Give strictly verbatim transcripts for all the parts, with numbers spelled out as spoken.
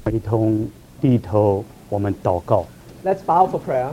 一同低头，我们祷告。 Let's bow for prayer.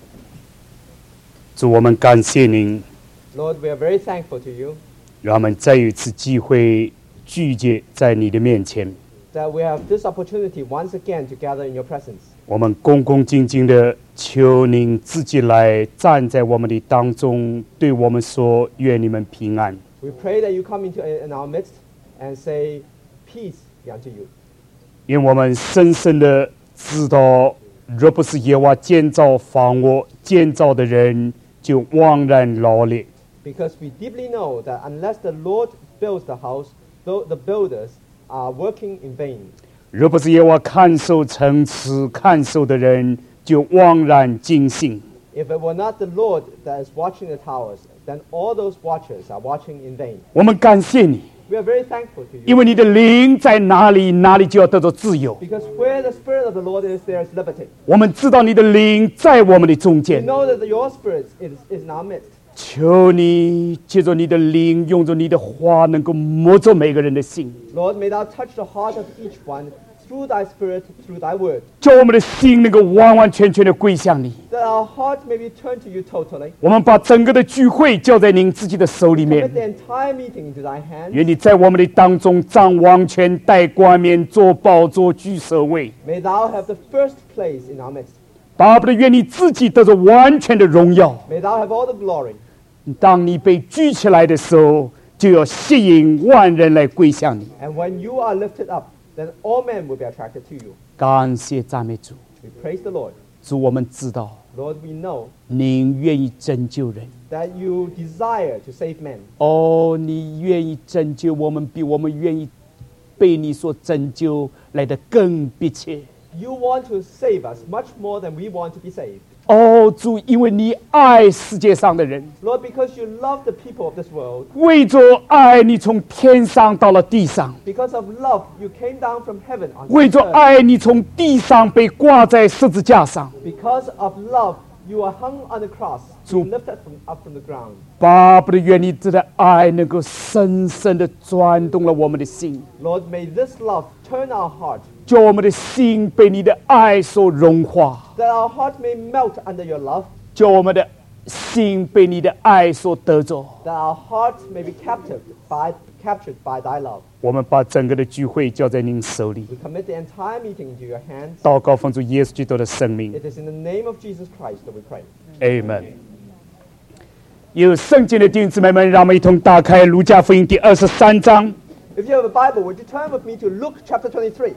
主，我们感谢您， Lord, we are very thankful to you 让我们再一次机会聚集在你的面前。 that we have this opportunity once again to gather in your presence. 我们恭恭敬敬的求您自己来站在我们的当中，对我们说：愿你们平安。 We pray that you come into in our midst and say, peace be unto you. 因为我们深深的知道，若不是耶和华建造房屋，建造的人就枉然劳力。 Because we deeply know that unless the Lord builds the house, though the builders are working in vain. 若不是耶和华看守城池，看守的人就枉然惊醒。 If it were not the Lord that is watching the towers, then all those watchers are watching in vain. 我们感谢你， We are very thankful to 因 you. 为你的灵在哪里，哪里就要得到自由。 Because where the Spirit of the Lord is, there is liberty. 我们知道你的灵在我们的中 We 间， know that your Spirit is, is in our midst. 求你借着你的灵，用着你的话，能够摸着每个人的心， Lord, may thou touch the heart of each one through thy Spirit, through thy word, 叫我们的心能够完完全全的归向你。 that our heart may be turned to you totally. 我们把整个的聚会交在您自己的手里 Commit 面， the entire meeting into thy hands. 愿你在我们的当中掌王权、带冠冕、做宝座、居首位。 May thou have the first place in our midst. 巴不得愿你自己得着完全的荣耀。 May thou have all the glory. 当你被举起来的时候，就要吸引万人来归向你。 And when you are lifted up, then all men will be attracted to you. 感谢赞美主， We praise the Lord. 主，我们知道 Lord, we know 您愿意拯救人。 that you desire to save men. 哦，你愿意拯救我们，比我们愿意被你所拯救来得更迫切。 You want to save us much more than we want to be saved. 哦，主，因为你爱世界上的人， Lord, because you love the people of this world, 为着爱你从天上到了地上， because of love, you came down from heaven on 为着 earth. 爱你从地上被挂在十字架上。 Because of love, you are hung on the cross, So- you lifted from, up from the ground. 巴不得愿你这的爱能够深深的转动了我们的心， Lord, may this love turn our heart, 叫我们的心被你的爱所融化， that our heart may melt under your love, 叫我们的心被你的爱所得着。 that our heart may be captive by, captured by thy love. 我们把整个的聚会交在您手里， We commit the entire meeting into your hands. 祷告奉主耶稣基督的圣名 It is in the name of Jesus Christ that we pray. ，Amen。有圣经的弟兄姊妹们，让我们一同打开路加福音第二十三章。 If you have a Bible, would you turn with me to Luke chapter twenty-three?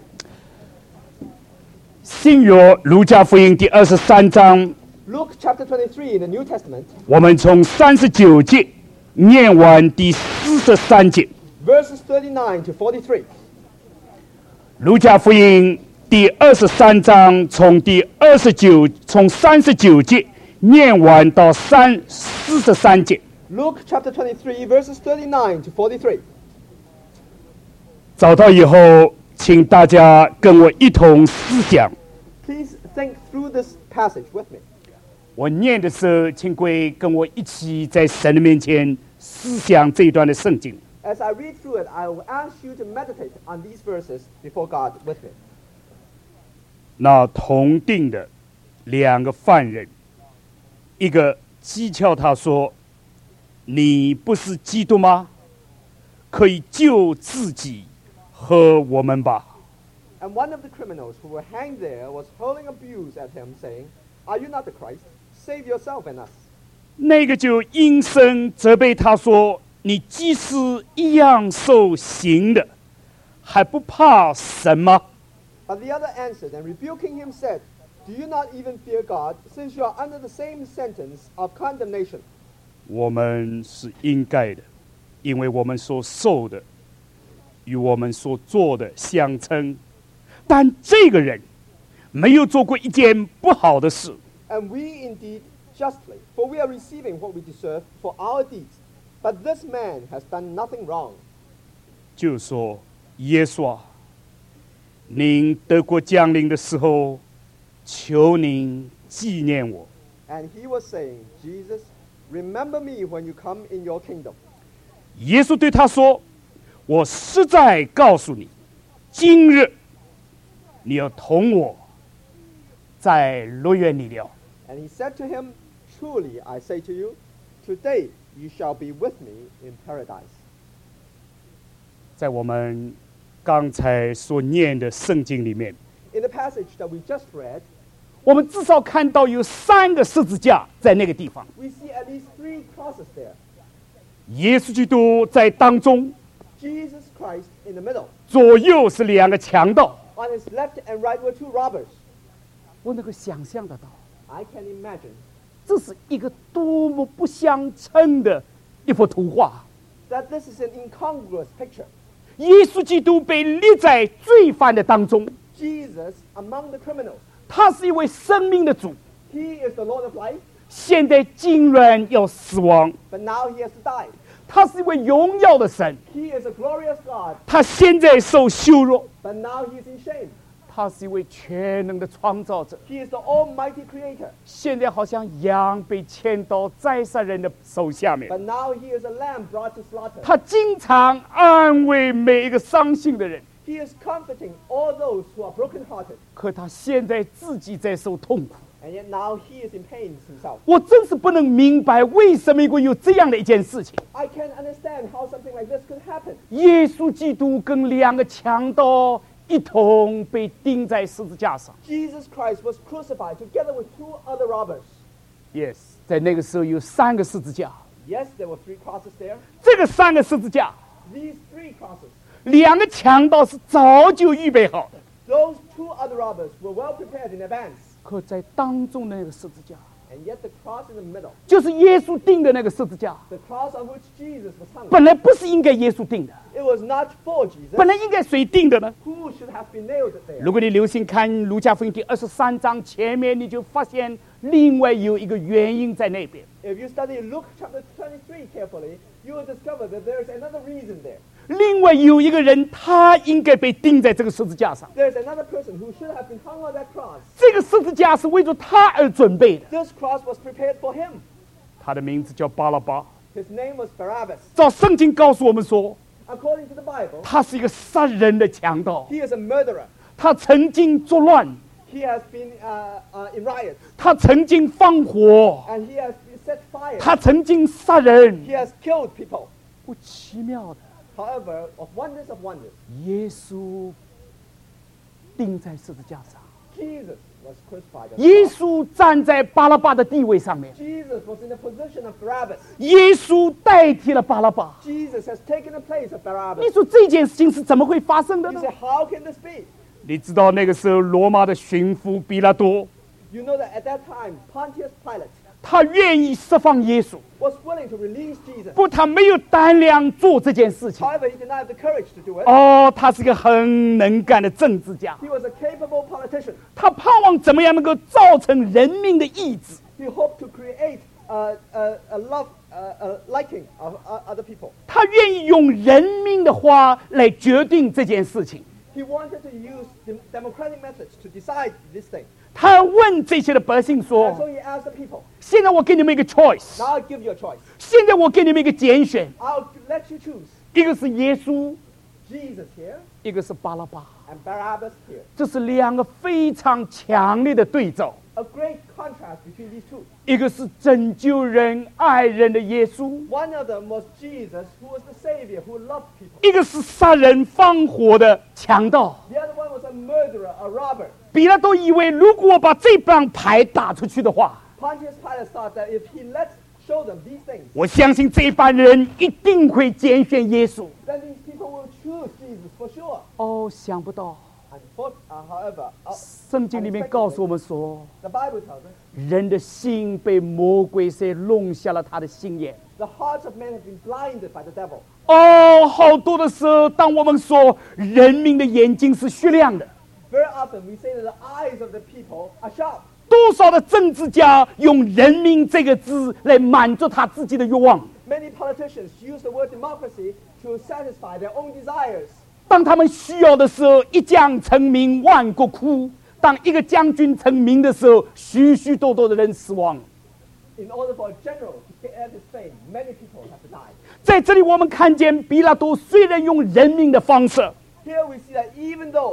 新约路加福音第二十三章， Luke chapter twenty-three in the New Testament, 我们从三十九节念完第四十三节。 verses thirty-nine to forty-three. 路加福音第二十三章从第二十九从三十九节念完到三四十三节。 Luke chapter twenty-three, verses thirty-nine to forty-three. 找到以后，请大家跟我一同思想。 Please think through this passage with me. 我念的时候，请各位跟我一起在神的面前思想这一段的圣经。 As I read through it, I will ask you to meditate on these verses before God with me. 那同定的两个犯人，一个讥诮他说：“你不是基督吗？可以救自己和我们吧。” And one of the criminals who were hanged there was hurling abuse at him, saying, Are you not the Christ? Save yourself and us. 那个就应声责备他说：“你既是一样受刑的，还不怕神吗？” But the other answered and rebuking him said, Do you not even fear God, since you are under the same sentence of condemnation? 我们是应该的，因为我们所受的与我们所做的相称。但这个人没有做过一件不好的事， And we indeed justly, for we are receiving what we deserve for our deeds. But this man has done nothing wrong. 就说耶稣啊，您德国降临的时候，求您纪念我。 And he was saying, Jesus, remember me when you come in your kingdom. 耶稣对他说：“我实在告诉你，今日你要同我在乐园里了。 And he said to him, Truly I say to you, today you shall be with me in paradise. 在我们刚才所念的圣经里面， In the passage that we just read, 我们至少看到有三个十字架在那个地方。 we see at least three crosses there. 耶稣基督在当中， Jesus Christ in the middle. 左右是两个强盗。 On his left and right were two robbers. 我能够想象得到， I can imagine 这是一个多么不相称的一幅图画。 that this is an incongruous picture. 耶稣基督被列在罪犯的当中， Jesus among the criminals. 他是一位生命的主， He is the Lord of life, 现在竟然要死亡。 but now he has to die. 他是一位荣耀的神， He is a glorious God, 他现在受羞辱。 but now he is in shame. 他是一位全能的创造者， He is the almighty creator, 现在好像羊被牵到宰杀人的手下面。 but now he is a lamb brought to slaughter. 他经常安慰每一个伤心的人， He is comforting all those who are brokenhearted, 可他现在自己在受痛苦。 and yet now he is in pain himself. 我真是不能明白为什么会有这样的一件事情。 I can't understand how something like this could happen. 耶稣基督跟两个强盗一同被钉在十字架上。 Jesus Christ was crucified together with two other robbers. Yes， 在那个时候有三个十字架， Yes, there were three crosses there. 这个三个十字架， These three crosses. 两个强盗是早就预备好的， Those two other robbers were well prepared in advance. 可在当中的那个十字架， And yet the cross in the middle, 就是耶稣钉的那个十字架， the cross on which Jesus was hung, 本来不是应该耶稣钉的， it was not for Jesus. 本来应该谁钉的呢？ Who should have been nailed there? 如果你留心看路加福音第二十三章前面，你就发现另外有一个原因在那边。 If you study Luke chapter twenty-three carefully, you will discover that there is another reason there. 另外有一个人，他应该被钉在这个十字架上。 There's another person who should have been hung on that cross. 这个十字架是为着他而准备的。 This cross was prepared for him. 他的名字叫巴拉巴。 His name was Barabbas. 照圣经告诉我们说， According to the Bible, 他是一个杀人的强盗， he is a murderer. 他曾经作乱， He has been uh, uh, in riots, 他曾经放火， and he has been set fire. 他曾经杀人。 He has killed people. 不奇妙的， However, of wonders of wonders, 耶稣钉在十字架上， Jesus was crucified. on the 耶 cross. 稣站在巴拉巴的地位上面， Jesus was in the position of Barabbas. 耶稣代替了巴拉巴。 Jesus has taken the place of 你 Barabbas. 说这件事情是怎么会发生的 You 呢 say,？how can this be? 你知道那个时候罗马的巡抚比拉多， You know that at that time, Pontius Pilate 他愿意释放耶稣， was willing to release Jesus. 不，他没有胆量做这件事情。 However, he did not have the courage to do it. 哦，他是个很能干的政治家， He was a capable politician. 他盼望怎么样能够造成人民的意志。 He hoped to create a, a, a love, a, a liking of uh, other people. 他愿意用人民的话来决定这件事情。 He wanted to use dem- democratic methods to decide this thing. 他问这些的百姓 And so 说 he asked the people, 现在我给你们一个 choice， now I'll give you a choice. 现在我给你们一个拣选， I'll let you choose 一个是耶稣， Jesus here 一个是巴拉巴， and Barabbas here. 这是两个非常强烈的对照。 A great contrast between these two. 一个是拯救人、爱人的耶稣， One of them was Jesus, who was the Savior, who loved people. 一个是杀人放火的强盗。 The other one was a murderer, a robber. 彼拉多以为，如果我把这帮牌打出去的话， Pontius Pilate thought that if he let show them these things, 我相信这帮人一定会拣选耶稣。 then these people will choose Jesus for sure. 哦，想不到， Unfor- uh, however, uh, 圣经里面告诉我们说， the Bible tells us 人的心被魔鬼所弄瞎了他的心眼。 the hearts of men have been blinded by the devil. 哦，好多的时候，当我们说人民的眼睛是雪亮的， Very often we say that the eyes of the people are sharp. 多少的政治家用“人民”这个字来满足他自己的欲望。 Many politicians use the word democracy to satisfy their own desires. 当他们需要的时候，一将成名，万国哭；当一个将军成名的时候，许许多多的人死亡。 In order for a general to get his fame, many people have to die. 在这里，我们看见比拉多虽然用人民的方式， Here we see that even though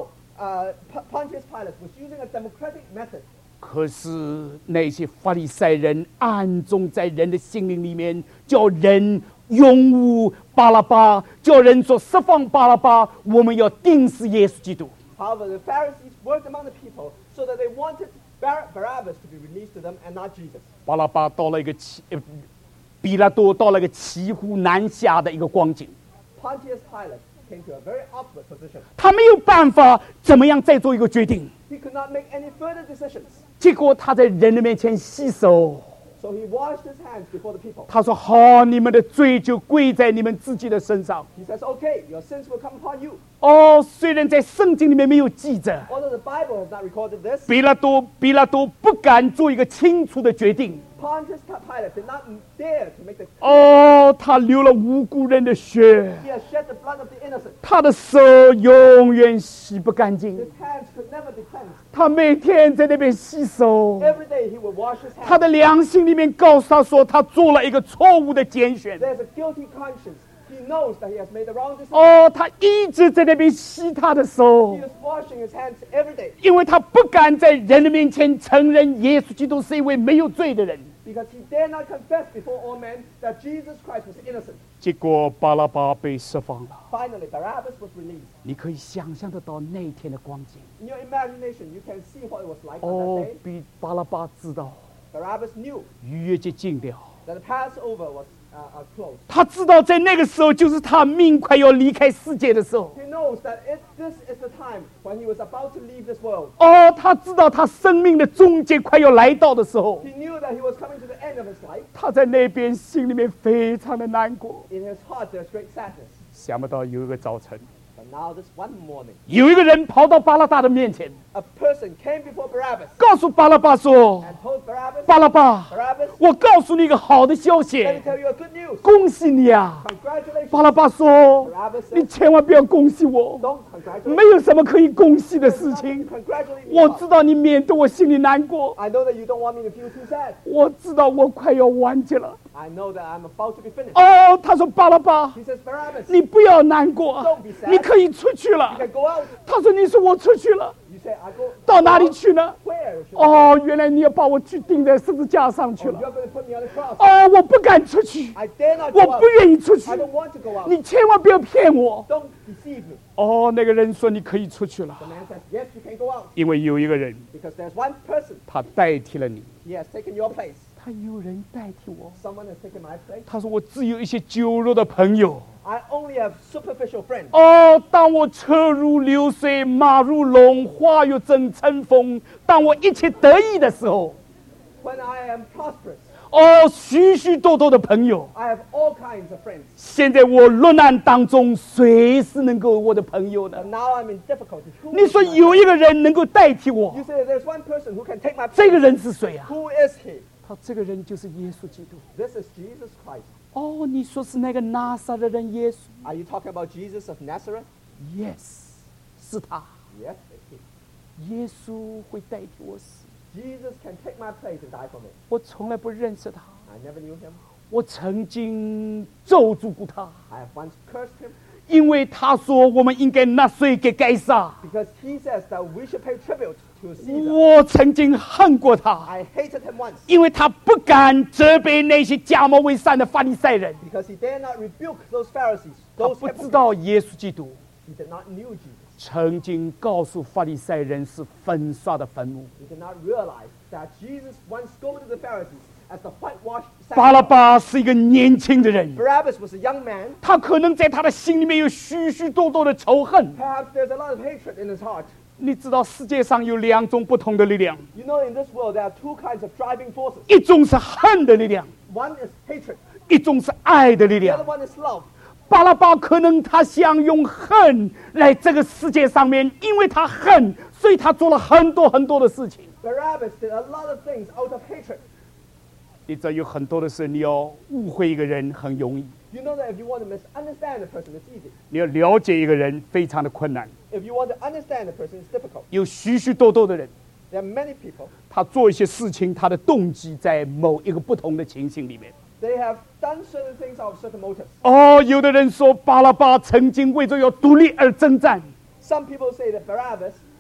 uh, P- Pontius Pilate was using a democratic method. 可是那些法利赛人暗中在人的心灵里面，叫人拥护巴拉巴，叫人说释放巴拉巴，我们要钉死耶稣基督。 However, the Pharisees worked among the people so that they wanted Bar- Barabbas to be released to them and not Jesus. 巴拉巴到了一个奇，呃比拉多到了一个骑虎难下的一个光景， Pontius Pilate came to a very awkward position. 他没有办法怎么样再做一个决定， He could not make any further decisions. 结果他在人的面前洗手， So he washed his hands before the people. 他说：“好，你们的罪就归在你们自己的身上。 He says, okay, your sins will come upon you. ” 哦，虽然在圣经里面没有记着， Although the Bible has not recorded this, 比拉多比拉多不敢做一个清楚的决定。 Pontius Pilate did not dare to make the... 哦，他流了无辜人的血， He has shed the blood of the innocent. 他的手永远洗不干净。 His hands could never be cleansed. 他每天在那边洗手， Every day he would wash his 他 hands. 的良心里面告诉他说，他做了一个错误的拣选。 There's a guilty conscience. He knows that he has made the wrong decision. 哦，他一直在那边洗他的手 He，is washing his hands every day 因为他不敢在人的面前承认耶稣基督是一位没有罪的人。 because he dare not confess before all men that Jesus Christ was innocent. 结果巴拉巴被释放了。 Finally, Barabbas was released. 你可以想象得到那一天的光景。 In your imagination, you can see what it was like on 哦 that day.， 比巴拉巴知道 Barabbas knew 逾越节近了。 that the Passover was uh, uh, close. 他知道在那个时候就是他命快要离开世界的时候。 He knows that it, this is the time when he was about to leave this world. 哦，他知道他生命的终结快要来到的时候， He knew that he was coming to the end of his life. 他在那边心里面非常的难过。 In his heart, there's great sadness. 想不到有一个早晨， But now, this one morning, 有一个人跑到巴拉大的面前， a person came before Barabbas 告诉巴拉巴说 and told Barabbas, 巴拉巴， Barabbas, 我告诉你一个好的消息， let me tell you a good news. 恭喜你啊！ Congratulations. 巴拉巴说 Barabbas：“ 你 said, 千万不要恭喜我， don't congratulate 没有什么可以恭喜的 There's 事 nothing 情。 to congratulate me 我 about. 知道你免得我心里难过， I know that you don't want me to feel too sad. 我知道我快要完结了。 I know that I'm about to be finished. 哦，他说巴拉巴， He says, Barabbas, 你不要难过 Don't be，sad. 你可以出去 you 了。 can go out. 他说你说我出去了， You say, I go 到哪里去呢？ Where? should I go? 哦，原来你要把我去钉在十字架上去 Oh, 了。 you're going to put me on the cross. 哦，我不敢出去， I dare not go 我 out. 不愿意出去 I，don't want to go out. 你千万不要骗我。 Don't deceive me. 哦，那个人说你可以出去了 The，man says, yes, you can go out 因为有一个人 because there's one person. 他代替了你， He has taken your place. 他有人代替我。 Someone has taken my place. 他说我只有一些酒肉的朋友。 I only have superficial friends. 哦，当我车如流水，马如龙，花又正春风，当我一切得意的时候， When I am prosperous, 哦，许许多多的朋友。 I have all kinds of friends. 现在我落难当中，谁是能够我的朋友呢 But？now I'm in difficulty. Who 你 is 说 my 有一个人能够代替我 You，say there's one person who can take my 这个 place. 人是谁啊？ Who is he? 他这个人就是耶稣基督。 This is Jesus Christ. 哦，你说是那个拿撒勒人耶稣 Are you talking about Jesus of Nazareth? ？Yes，是他。 Yes, it's he. 耶稣会代替我死。 Jesus can take my place and die for me. 我从来不认识他， I never knew him. 我曾经咒诅过他， I have once cursed him 因为他说我们应该纳税给该撒。 because he says that we should pay tribute to Caesar. 我曾经恨过他， I hated him once 因为他不敢责备那些假冒伪善的法利赛人。 because he dare not rebuke those Pharisees, 他 those 不知 hypocrites. 道耶稣基督 He did not knew Jesus. 曾经告诉法利赛人是粉刷的坟墓。 He did not realize that Jesus once scolded the Pharisees as the whitewashed 巴拉 sacrifice. 巴是一个年轻的人， Barabbas was a young man. 他可能在他的心里面有许许多多的仇恨。 Perhaps there's a lot of hatred in his heart. 你知道世界上有两种不同的力量， You know, in this world, there are two kinds of driving forces. 一种是恨的力量， One is hatred. 一种是爱的力 The 量 other。one is love. 巴拉巴可能他想用恨来这个世界上面，因为他恨，所以他做了很多很多的事情。 Barabbas did a lot of things out of hatred. 你知道有很多的事，你要误会一个人很容易， You know that if you want to misunderstand a person, it's easy. 你要了解一个人非常的困难。 If you want to understand a person, it's difficult. 有许许多多的人， There are many people. 他做一些事情，他的动机在某一个不同的情形里面。 They have done certain things out of certain motives. 哦，有的人说巴拉巴曾经为着要独立而征战， Some people say that Barabbas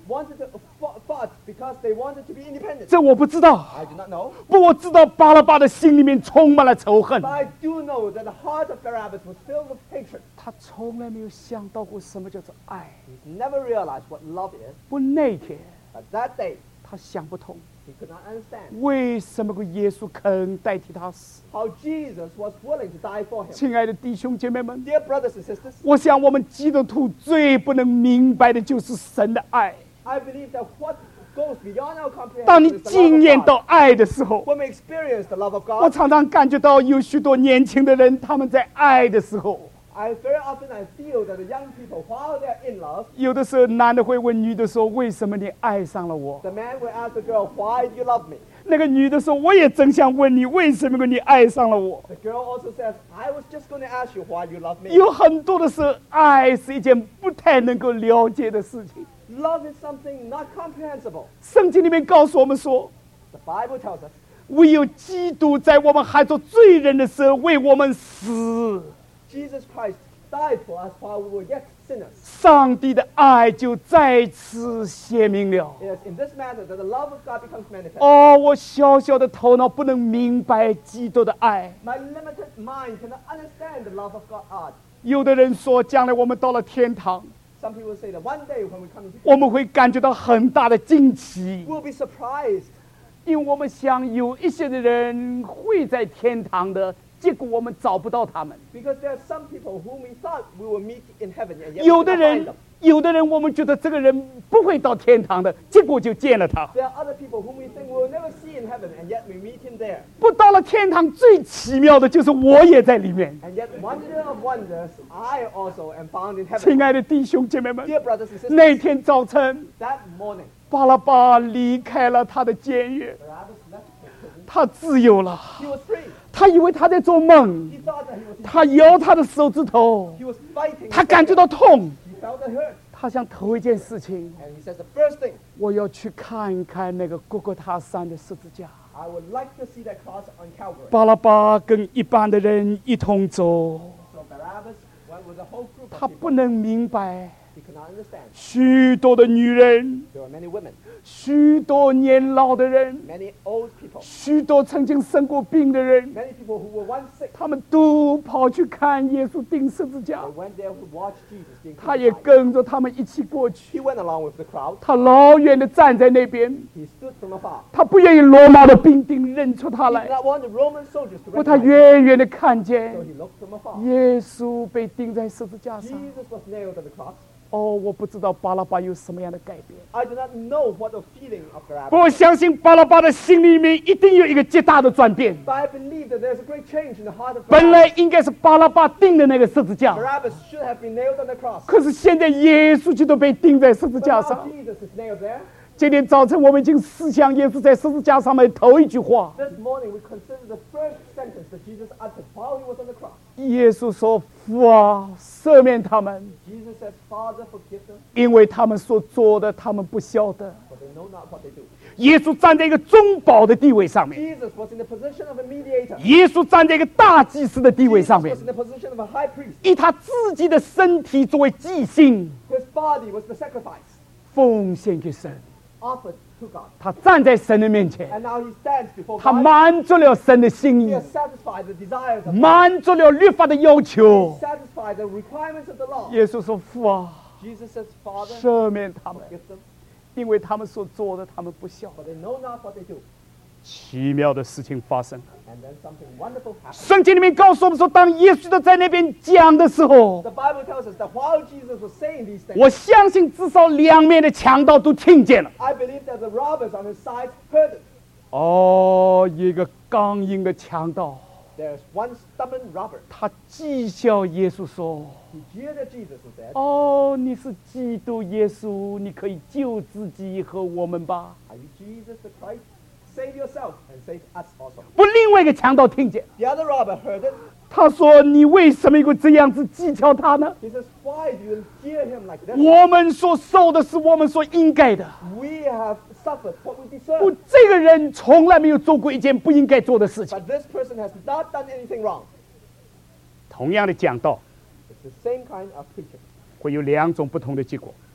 wanted to fought, fought because they wanted to be independent. 这我不知道， I do not know. 不，我知道巴拉巴的心里面充满了仇恨 But，I do know that the heart of Barabbas was filled with hatred. 他从来没有想到过什么叫做爱。 He's never realized what love is. 不，那天 But that day, 他想不通， he could not understand 为什么个耶稣肯代替他死。 how Jesus was willing to die for him. 亲爱的弟兄姐妹们， Dear brothers and sisters, 我想我们基督徒最不能明白的就是神的爱。 I believe that what goes beyond our 当你 comprehension is the 经 love 验 of 到 God. 爱的时候， When we experience the love of 我 God, 常常感觉到有许多年轻的人，他们在爱的时候， I very often I feel that the young people, while they're in love, 有的时候男的会问女的说：“为什么你爱上了我 the man will ask the girl, "Why do you love me?" ？” 那个女的说：“我也正想问你，为什么你爱上了我 The girl also says, "I was just going to ask you why you love？” me. 有很多的时候，爱是一件不太能够了解的事情。 Love is something not comprehensible. 圣经里面告诉我们说， The Bible tells us 唯有基督在我们还做罪人的时候为我们死， Jesus Christ died for us while we were yet sinners. 上帝的爱就再次显明了。 It is in this manner that the love of God becomes manifest. 哦，我小小的头脑不能明白基督的爱。 My limited mind cannot understand the love of God. 有的人说，将来我们到了天堂， Some people say that one day when we come into 我们会感觉到很大的惊奇， we'll be surprised 因为我们想有一些的人会在天堂的，结果我们找不到他们。 because there are some people whom we thought we will meet in heaven and yet 有 we 的 cannot find 人 them.， 有的人我们觉得这个人不会到天堂的，结果就见了他。 There are other people whom we think we will never see in heaven and yet we meet him there. 不，到了天堂最奇妙的就是我也在里面。 And yet wonder of wonders, I also am found in heaven. 亲爱的弟兄姐妹们， Dear brothers and sisters, 那天早晨， that morning, 巴拉巴离开了他的监狱， Barabbas left the prison. 他自由了。 He was free. 他以为他在做梦， He thought that he was, 他摇他的手指头， he was fighting. 他感觉到痛， He felt the hurt. 他想头一件事情， And he says, the first thing, 我要去看一看那个哥哥他山的十字架。 I would like to see that cross on Calvary. 巴拉巴跟一般的人一同走， So Barabbas went with a whole group 他 of 不 people. 能明白， He could not understand. 许多的女人， There were many women, 许多年老的人， many old people, 许多曾经生过病的人， many people who were once sick. 他们都跑去看耶稣钉十字架 They，went there to watch Jesus being 他也 crucified. 跟着他们一起过去。 He went along with the crowd. 他老远的站在那边， He stood from afar. 他不愿意罗马的兵丁认出他 He 来 did，not want the Roman soldiers to 不，他 recognize him. 远远的看见 So he looked from afar. 耶稣被钉在十字架上。 Jesus was nailed on the cross. 哦，我不知道巴拉巴有什么样的改变， I do not know what the feeling of 不 Barabbas. 过我相信巴拉巴的心里面一定有一个极大的转变。 But I believe that there's a great change in the heart of 本 Barabbas. 来应该是巴拉巴钉的那个十字架， Barabbas should have been nailed on the cross. 可是现在耶稣基督被钉在十字 But 架 now 上。 Jesus is nailed there. 今天早晨我们已经思想耶稣在十字架上面头一句话， This morning we consider the first sentence that Jesus uttered while he was on the cross. 耶稣说：“父啊，赦免他们， Jesus says, Father, forgive them, 因为他们所做的，他们不晓得。” for they know not what they do. 耶稣站在一个中保的地位上面， Jesus was in the position of a mediator. 耶稣站在一个大祭司的地位 Jesus 上面 was，in the position of a high priest. 以他自己的身体作为祭牲， His body was the sacrifice 奉献给神。 offered to God. 他站在神的面前， And now he stands before 他 God. 满足了神的心 He 意 has，satisfied the desires of God. 满足了律法的要求 He。satisfied the requirements of the law. 耶稣说：“父啊， Jesus says, Father, 赦免他们， forgive them, 因为他们所做的，他们不晓得。 for they know not what they do. ” 奇妙的事情发生了。 And then something wonderful happened. 圣经里面告诉我们说，当耶稣的在那边讲的时候， The Bible tells us that while Jesus was saying these things, 我相信至少两面的强盗都听见了。 I believe that the robbers on his side heard it. 哦，一个刚硬的强盗， There's one stubborn robber. 他讥笑耶稣说 He jeered at Jesus and said,：“ 哦，你是基督耶稣，你可以救自己和我们吧。 Are you Jesus the Christ? Save yourself and save us also. ” 不，另外一个强盗听见， The other robber heard it. 他说：“你为什么会这样子讥笑他呢？ He says, Why do you jeer him like this? 我们所受的是我们所应该的。 We have suffered what we 不， deserve. 这个人从来没有做过一件不应该做的事情。 But this person has not done anything wrong. 同样的讲道 It's the same kind of preaching. 会有两种不同的结果。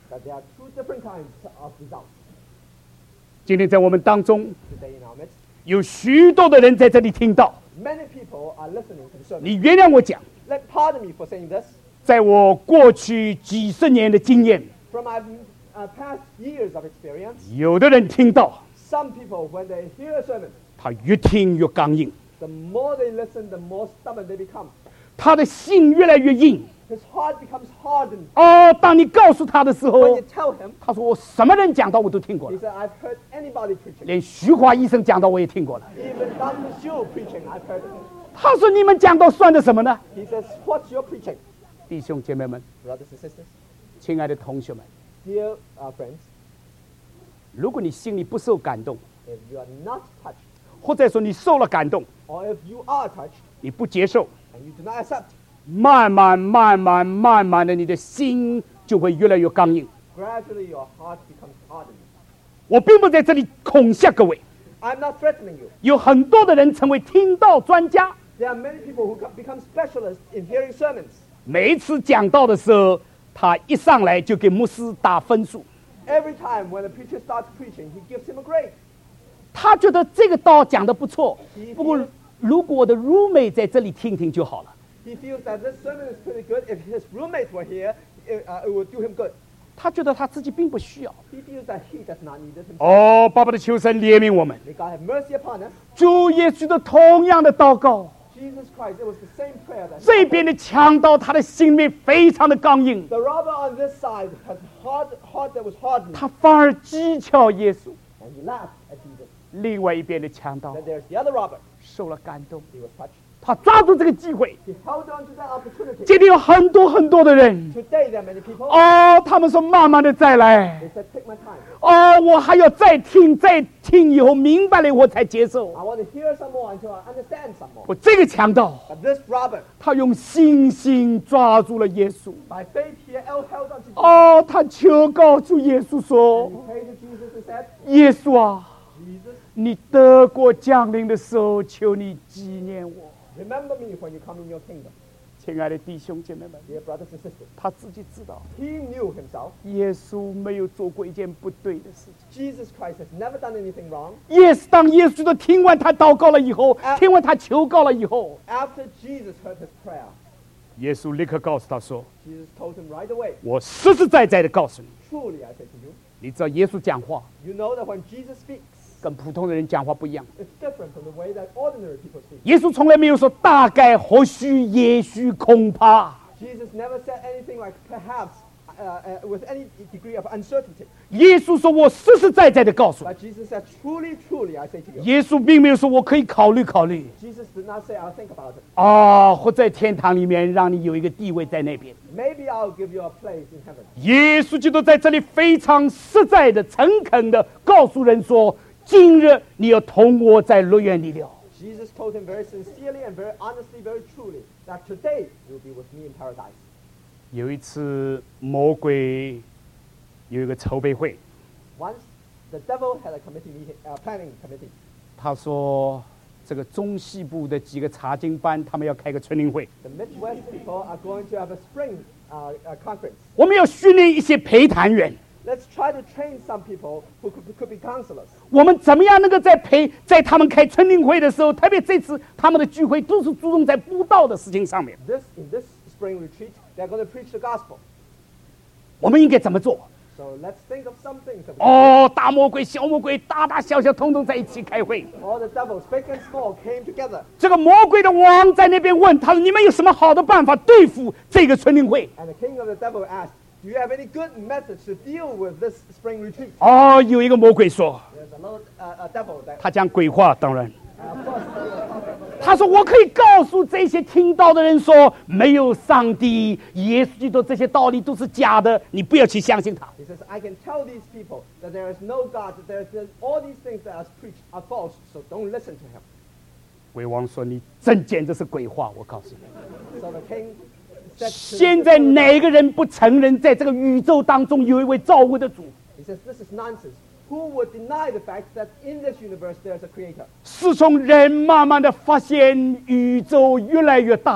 that there are two different kinds of results. 今天在我们当中 Today in our midst, 有许多的人在这里听到， many people are listening to the sermon. 你原谅我讲， Let pardon me for saying this. 在我过去几十年的经验， From my uh, past years of experience, 有的人听到， some people, when they hear a sermon, 他越听越刚硬， the more they listen, the more stubborn they become. 他的心越来越硬。 His heart becomes hardened. 哦，当你告诉他的时 When 候 you，tell him, 他说我什么人讲道我都听过 he 了， said, I've heard anybody preaching. 连徐华医生讲道我也听过了。 Even Doctor Xu preaching, I've heard it. 他说你们讲道算的什么呢？ He says, what's your preaching? 弟兄姐妹们， Brothers and sisters, 亲爱的同学们， dear uh, friends, 如果你心里不受感动， if you are not touched, 或者说你受了感动， or if you are touched 你不接受， and you do not accept, 慢慢慢慢慢慢的，你的心就会越来越刚硬。 gradually your heart becomes hardened. 我并不在这里恐吓各位， I'm not threatening you. 有很多的人成为听道专家， There are many people who co- become specialists in hearing sermons. 每一次讲道的时候，他一上来就给牧师打分数， Every time when a preacher starts preaching, he gives him a grade. 他觉得这个道讲得不错 He， 不过 feels, 如果我的 roommate 在这里听听就好了。 he feels that this sermon is pretty good. If his roommates were here, it, uh, it would do him good. 他觉得他自己并不需要。 He feels that he does not need it himself. 哦，巴不得求神怜悯我们。 May God have mercy upon us. 主耶稣的同样的祷告， Jesus Christ, it was the same prayer that 这边的强盗他的心里面非常的刚硬， the robber on this side has a hard heart that was hardened, 他反而讥诮耶稣。 and he laughed at Jesus. 另外一边的强盗 Then there's the other robber. 受了感动， He was touched. 他抓住这个机会。 He held on to that opportunity. 今天有很多很多的人， Today there are many people. 哦，他们说慢慢的再来， They said, take my time. 哦，我还要再听，再听以后明白了我才接受。 I want to hear some more until I understand some more. 我这个强盗， But this robber, 他用信心抓住了耶稣。 by faith, he held held on to Jesus. 哦，他求告诉耶稣说 And he prayed to Jesus and said, 耶稣啊， Jesus, 你德国降临的时候，求你纪念我。 remember me when you come in your kingdom. 亲爱的弟兄姐妹们， Dear brothers and sisters, 他自己知道， he knew himself. 耶稣没有做过一件不对的事情。 Jesus Christ has never done anything wrong. 耶稣当耶稣的听完他祷告了以后， 啊听完他求告了以后， After Jesus heard his prayer, 耶稣立刻告诉他说 Jesus told him right away, 我实实在在的告诉你， truly I say to you, 你知道耶稣讲话 you know that when Jesus speaks, 跟普通的人讲话不一样。 it's different from the way that ordinary people speak. 耶稣从来没有说大概、或许、也许、恐怕。 Jesus never said anything like perhaps, uh, uh, with any degree of uncertainty. 耶稣说我实实在在的告诉你。 But Jesus said, truly, truly I say to you. 耶稣并没有说我可以考虑考虑 Jesus did not say, I'll think about it. 啊，或在天堂里面让你有一个地位在那边。 Maybe I'll give you a place in heaven. 耶稣基督在这里非常实在的、诚恳的告诉人说：今日你要同我在乐园里了。 Jesus told him very sincerely and very honestly, very truly, that today you'll be with me in paradise. 有一次，魔鬼有一个筹备会， Once, the devil had a committee meeting, uh, planning committee. 他说这个中西部的几个查经班，他们要开个春令会， The Midwest people are going to have a spring uh, uh, conference. 我们要训练一些陪谈员。 Let's try to train some people who could, could be counselors. 我们怎么样能够在陪在他们开春令会的时候，特别这次他们的聚会都是注重在布道的事情上面， This in this spring retreat, they're going to preach the gospel. 我们应该怎么做？ So let's think of some things. That we 哦，大魔鬼、小魔鬼，大大小小统统在一起开会。 All the devils, big and small, came together. 这个魔鬼的王在那边问他说：“你们有什么好的办法对付这个春令会 And the king of the devil asked, do you have any good methods to deal with this spring retreat?？” 哦，有一个魔鬼说 There's a little uh, a devil that, 他讲鬼话，当然 uh, of course, 他说我可以告诉这些听到的人说，没有上帝，耶稣基督这些道理都是假的，你不要去相信他。 he says, I can tell these people that there is no God, that there's, there's all these things that are preached are false, so don't listen to him. 鬼王说：“你真简直是鬼话，我告诉你。” So the king said to 现在哪个人不承认，在这个宇宙当中有一位造物的主？ He says, this is nonsense. Who would deny the fact that in this universe there's a creator? 是从人慢慢的发现宇宙越来越大了，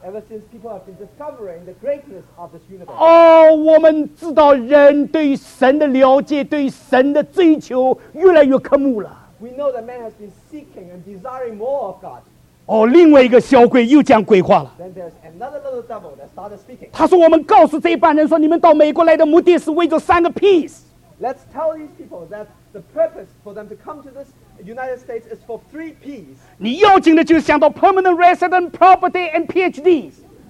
Ever since people have been discovering the greatness of this universe. 哦，我们知道人对神的了解，对神的追求越来越渴慕了。 We know that man has been seeking and desiring more of God. 哦，另外一个小鬼又讲鬼话了。 Then there's another little devil that started speaking. 他说：“我们告诉这一帮人说，你们到美国来的目的是为着三个 peace。 Let's tell these people that the purpose for them to come to this United States is for three P's. 你要紧的就是想到 permanent resident, property and P H Ds。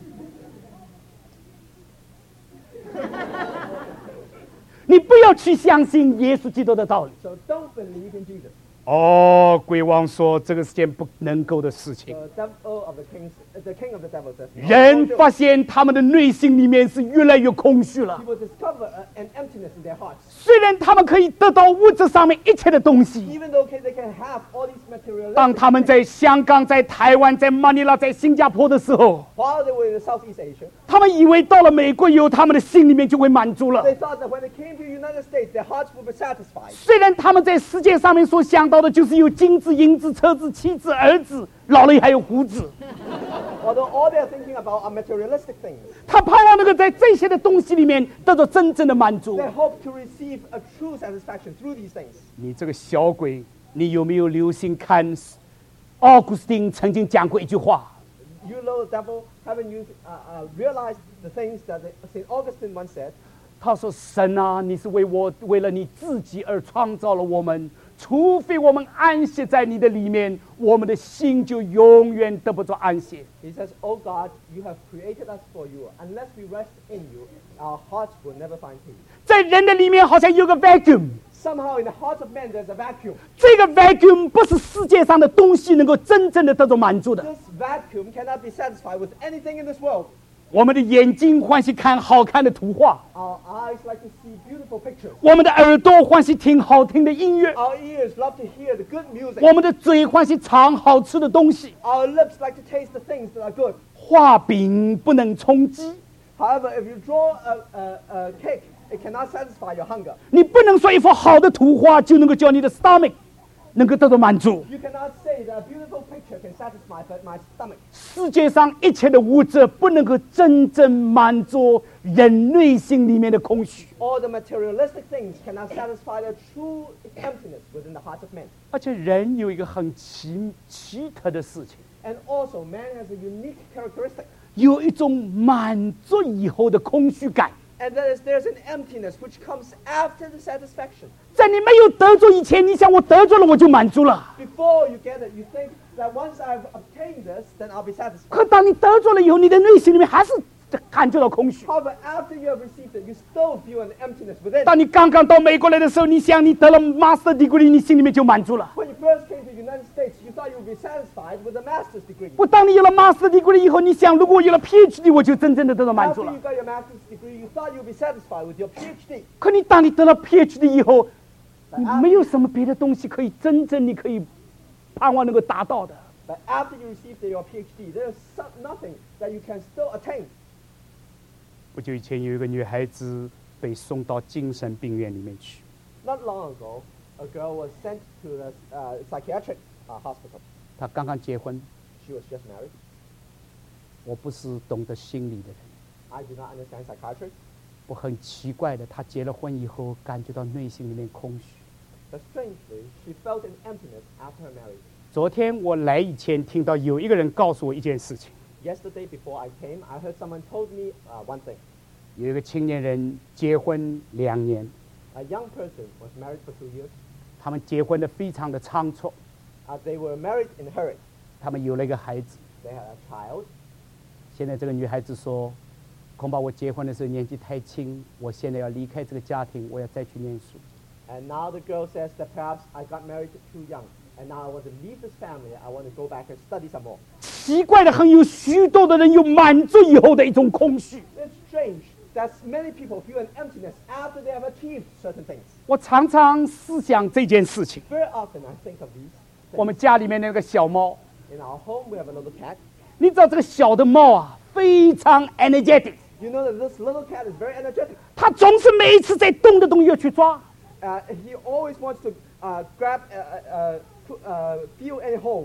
你不要去相信耶稣基督的道理。 So don't believe in Jesus. 哦，鬼王说这个是件不能够的事情。 The devil of the kings, uh, the king of the devil says. "No, 人 don't do 发 it." 现他们的内心里面是越来越空虚了。 People discover uh, an emptiness in their hearts. 虽然他们可以得到物质上面一切的东西， Even though okay, they can have all these materialistic 当他们 things, 在香港、在台湾、在马尼拉、在新加坡的时候， while they were in the Southeast Asia, 他们以为到了美国以后，他们的心里面就会满足了。 they thought that when they came to the United States, their hearts would be satisfied. 虽然他们在世界上面所想到的就是有金子、银子、车子、妻子、儿子，老了还有胡子。 Although all they're thinking about are materialistic things, 他盼望那个在这些的东西里面得到真正的满足 they。hope to receive a true satisfaction through these things. 你这个小鬼，你有没有留心看？奥古斯丁曾经讲过一句话， You know the devil, haven't you uh, uh, realized the things that the, Saint Augustine once said? 他说：“神啊，你是为我为了你自己而创造了我们，除非我们安息在你的里面，我们的心就永远得不着安息。 He says, Oh God, you have created us for you. Unless we rest in you, our hearts will never find peace. 在人的里面好像有个 vacuum， Somehow in the hearts of men there's a vacuum. 这个 vacuum 不是世界上的东西能够真正的得到满足的。 This vacuum cannot be satisfied with anything in this world. 我们的眼睛欢喜看好看的图画， Our eyes like to see beautiful pictures. 我们的耳朵欢喜听好听的音乐， Our ears love to hear the good music. 我们的嘴欢喜尝好吃的东西。 Our lips like to taste the things that are good. 画饼不能充饥， However, if you draw a, a, a cake, it cannot satisfy your hunger. 你不能说一幅好的图画就能够叫你的 stomach 能够得到满足。 You cannot say that a beautiful picture can satisfy my stomach. 世界上一切的物质不能够真正满足人内心里面的空虚， All the materialistic things cannot satisfy the true emptiness within the hearts of men. 而且人有一个很奇奇特的事情， And also, man has a unique characteristic. 有一种满足以后的空虚感。 And that is there's an emptiness which comes after the satisfaction. 在你没有得着以前，你想我得着了我就满足了。 Before you get it, you think that once I've obtained this, then I'll be satisfied. 可当你得着了以后，你的内心里面还是感觉到空虚。 However, after you have received it, you still feel an emptiness within. 当你刚刚到美国来的时候，你想你得了 master degree， 你心里面就满足了。 When you first came to the United States, you thought you would be satisfied with a master's degree. 不，当你有了 master degree 以后，你想如果我有了 PhD， 我就真正的得到满 After 足了 you。got your master's degree, you thought you would be satisfied with your PhD. 可你当你得了 PhD 以后，你没有什么别的东西可以真正你可以盼望能够达到的。 But after you received your PhD, there's some, nothing that you can still attain. 不久以前有一个女孩子被送到精神病院里面去， Not long ago, a girl was sent to the uh, psychiatric uh, hospital. 她刚刚结婚。 She was just married. 我不是懂得心理的人， I do not understand psychiatry. 我很奇怪的，她结了婚以后感觉到内心里面空虚。 But strangely, she felt an emptiness after her marriage. 昨天我来以前听到有一个人告诉我一件事情， Yesterday, before I came, I heard someone told me uh, one thing. 有一个青年人结婚两年， A young person was married for two years. 他们结婚的非常的仓促， Uh, they were married in a hurry. 他们有了一个孩子。 They had a child. 现在这个女孩子说，恐怕我结婚的时候年纪太轻，我现在要离开这个家庭，我要再去念书。 And now the girl says that perhaps I got married too young. And now I want to leave this family. I want to go back and study some more. 奇怪的很，有许多的人有满足以后的一种空虚。 It's strange that many people feel an emptiness after they have achieved certain things. 我常常思想这件事情。 Very often I think of these 我 things. 们家里面那个小猫， In our home, we have a little cat. 你知道这个小的猫啊，非常 energetic， You know that this little cat is very energetic. 它总是每一次在动的东西要去抓。 Uh, he always wants to uh, grab, uh, uh, uh, uh, feel any holes.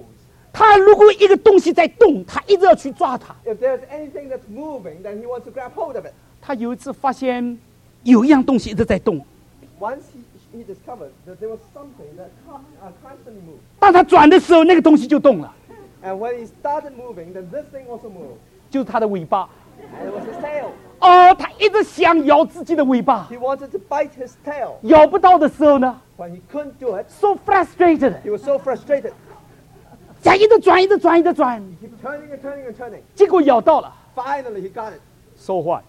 他如果一个东西在动，他一直要去抓它。 If there's anything that's moving, then he wants to grab hold of it. 他有一次发现有一样东西一直在动， Once he, he discovered that there was something that con- uh, constantly moved. 当他转的时候，那个东西就动了， And when he started moving, then this thing also moved. 就是他的尾巴。 And it was his tail. 哦，他一直想咬自己的尾巴， He wanted to bite his tail. 咬不到的时候呢 When he couldn't do it, ，so frustrated， he was so frustrated. 想一直转，一直转，一直转， He kept turning and turning and turning. 结果咬到了 Finally, he got it. ，so what？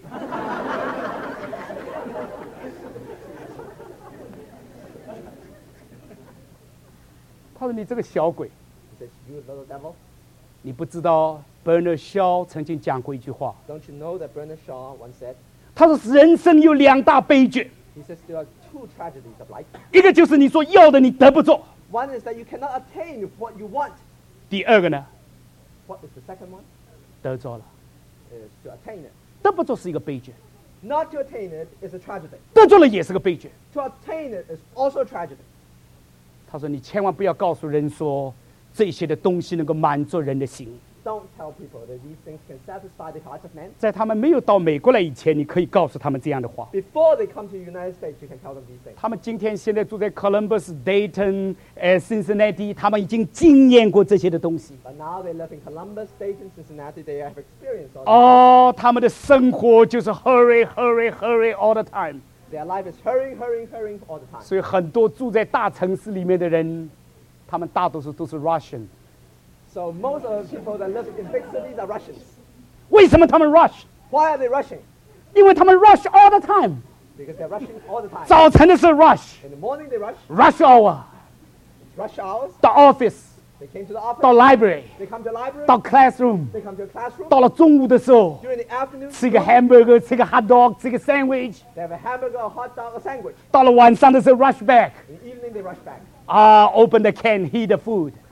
他说：“你这个小鬼， He says, "You little devil, 你不知道 Bernard Shaw 曾经讲过一句话， don't you know that Bernard Shaw once said, 他说人生有两大悲剧， he says there are two tragedies of life. 一个就是你所要的你得不着， One is that you cannot attain what you want. 第二个呢， What is the second one? 得着了， Is to attain it. 得不着是一个悲剧， Not to attain it is a tragedy. 得着了也是个悲剧。 To obtain it is also a tragedy. 他说你千万不要告诉人说这些的东西能够满足人的心。” Don't tell people that these things can satisfy the hearts of men. 在他们没有到美国来以前，你可以告诉他们这样的话。 Before they come to the United States, you can tell them these things. 他们今天现在住在 Columbus、Dayton、呃 Cincinnati，他们已经经验过这些的东西。 But now they live in Columbus, Dayton, Cincinnati. They have experienced all this. 哦，他们的生活就是 hurry, hurry, hurry all the time。 Their life is hurrying, hurrying, hurrying all the time. 所以很多住在大城市里面的人，他们大多数都是 Russian。 So most of the people that live in big cities are Russians. 为什么他们 rush？ Why are they rushing? 因为他们 rush all the time。 Because they're rushing all the time. 早晨的时候 rush，rush In the morning they rush. hour， Rush hours. 到 office， They came to the office. 到 library， They come to the library. 到 classroom， They come to a classroom. 到了中午的时候。 During the afternoon, 吃个 hamburger， 吃个 hot dog， 吃个 sandwich。 they have a hamburger, a hot dog, a sandwich. 到了晚上的时候 rush back， In the evening they rush back. 啊、open the can, heat the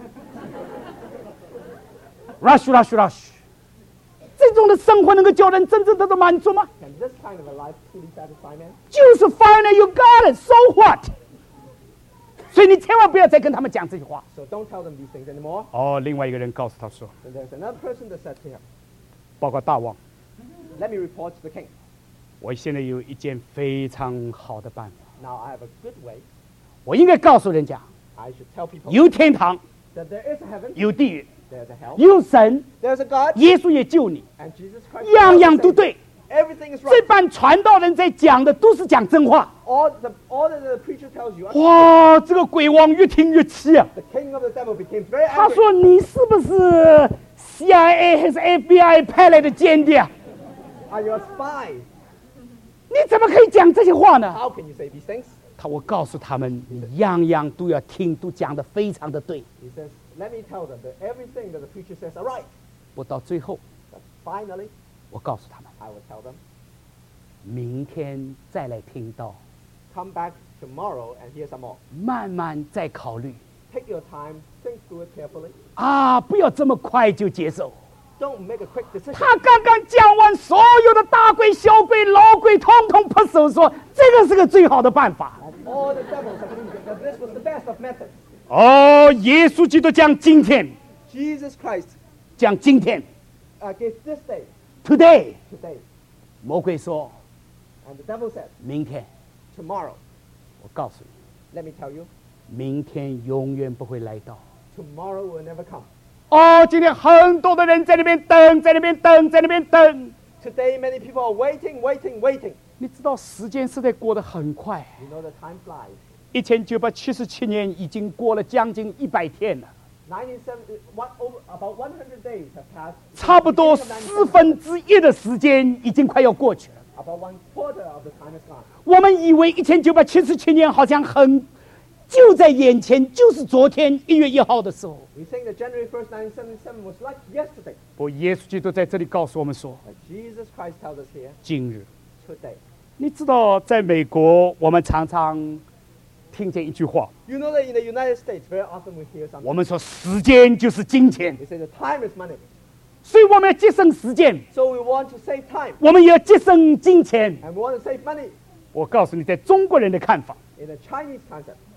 food。rush rush rush， 这种的生活能够叫人真正得到满足吗？ Can this kind of a life truly satisfy men? 就是 finally you got it, so what？ 所以你千万不要再跟他们讲这句话。 So don't tell them these things anymore. 哦，另外一个人告诉他说， Then there's another person that said to him, 报告大王， let me report to the king. 我现在有一件非常好的办法， Now I have a good way. 我应该告诉人家， I should tell people 有天堂， that there is a heaven, 有地狱， there's a hell, 有神， there's a God, 耶稣也救你， and Jesus Christ. 样样都对。 Everything is 这 right. 班传道人在讲的都是讲真话。 All the all that the preacher tells you, 哇，这个鬼王越听越气啊！ the king of the devil became very 他 angry. 说：“你是不是 C I A 还是 F B I 派来的间谍啊？ Are you a spy? 你怎么可以讲这些话呢 How can you say these things?？” 他我告诉他们，你样样都要听，都讲得非常的对。 He says, let me tell them that everything that the preacher says are right. 我到最后， But finally, 我告诉他们， I will tell them, 明天再来听到， come back tomorrow and hear some more. 慢慢再考虑 Take your time, think through it carefully. 啊，不要这么快就接受。 Don't make a quick decision. 他刚刚讲完，所有的大鬼、小鬼、老鬼，通通拍手说，这个是个最好的办法。 And all the devils agreed that this was the best of methods. 哦，耶稣基督讲今天， Jesus Christ 讲今天 uh, gave this day, ，today。 today. 魔鬼说 And the devil said, 明天， tomorrow. 我告诉你， Let me tell you, 明天永远不会来到。 tomorrow will never come. 哦，今天很多的人在那边等，在那边等，在那边等。 Today, many people are waiting, waiting, waiting. 你知道时间实在过得很快， You know that time flies. 一千九百七十七年已经过了将近一百天了， nineteen seventy, one, over, about one hundred days have passed. 差不多 Beginning of 四 nineteen seventy, 分之一的时间已经快要过去了。 about one quarter of the time is gone. 我们以为一千九百七十七年好像很就在眼前，就是昨天一月一号的时候。 We think that January first, nineteen seventy-seven was like yesterday. 不，耶稣基督在这里告诉我们说， But Jesus Christ tells us here, 今日。 today. 你知道，在美国，我们常常听见一句话， You know that in the United States, very often we hear something. 我们说时间就是金钱， They say that time is money. 所以我们要节省时间， So we want to save time 我们也要节省金钱。 and we want to save money. 我告诉你，在中国人的看法， In the Chinese concept,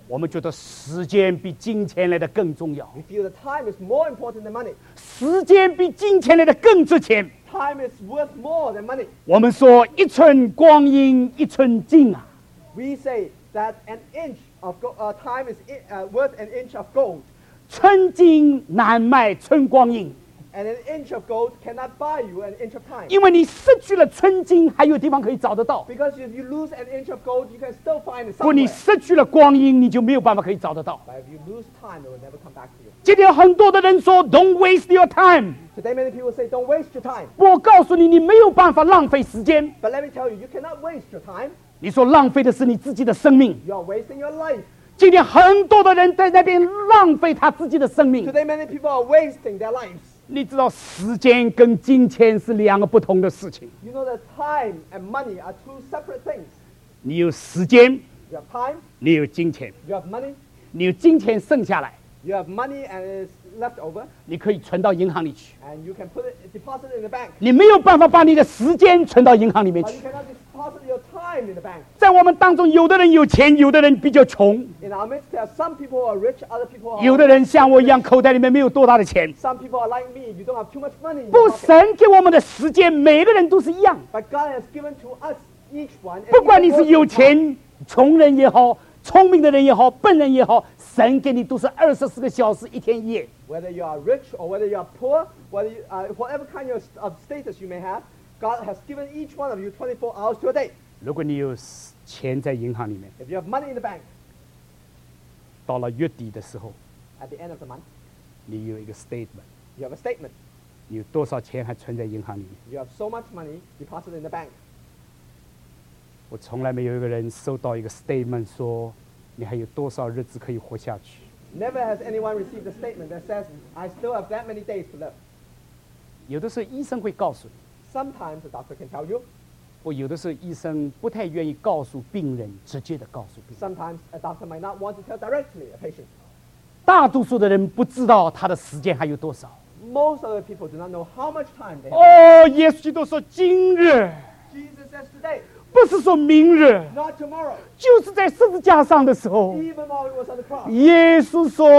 我们觉得时间比金钱来的更重要， We feel that time is more important than money. 时间比金钱来的更值钱。 Time is worth more than money. 我们说一寸光阴一寸金啊， We say that an inch of go- uh, time is i- uh, worth an inch of gold, 寸金难买寸光阴。 and an inch of gold cannot buy you an inch of time. 因为你失去了寸金，还有地方可以找得到； Because if you lose an inch of gold, you can still find it 不，你 somewhere. 失去了光阴，你就没有办法可以找得到。 But if you lose time, it will never come back to you. 今天很多的人说 "Don't waste your time"， Today, many people say, don't waste your time. 我告诉你，你没有办法浪费时间。 But let me tell you, you cannot waste your time. 你说浪费的是你自己的生命。 You are wasting your life. 今天很多的人在那边浪费他自己的生命。 Today, many people are wasting their lives. 你知道，时间跟金钱是两个不同的事情。 You know that time and money are two separate things. 你有时间， You have time, 你有金钱， you have money, 你有金钱剩下来， you have money and it's left over, 你可以存到银行里去。 and you can put it, deposit it in the bank. 你没有办法把你的时间存到银行里面 But 去 you。cannot deposit your time in the bank. 在我们当中，有的人有钱，有的人比较穷， In our midst, there are some people who are rich, other people are 有的人像我一样，口袋里面没有多大的钱。 Some people are like me. You don't have too much money in 不， your pocket. 神给我们的时间，每个人都是一样。 But God has given to us, each one, and 不管 even 你是 more 有 than time. 钱、穷人也好，聪明的人也好，笨人也好，神给你都是二十四个小时，一天一夜。 Whether you are rich or whether you are poor, whether you, uh, whatever kind of, of status you may have, God has given each one of you twenty-four hours to a day. 如果你有钱在银行里面， If you have money in the bank 到了月底的时候， at the end of the month, 你有一个 statement， you have a statement. 你有多少钱还存在银行里面？ You have so much money deposited in the bank. 我从来没有一个人收到一个 statement 说你还有多少日子可以活下去。 Never has anyone received a statement that says, I still have that many days to live. 有的时候医生会告诉你， Sometimes the doctor can tell you. 我有的时候医生不太愿意告诉病人，直接的告诉病人。 Sometimes a doctor might not want to tell directly a patient. 大多数的人不知道他的时间还有多少。 Most of the people do not know how much time they have. 哦，耶稣基督说今日， Jesus says today, 不是说明日， not tomorrow. 就是在十字架上的时候， Even while he was on the cross. 耶稣说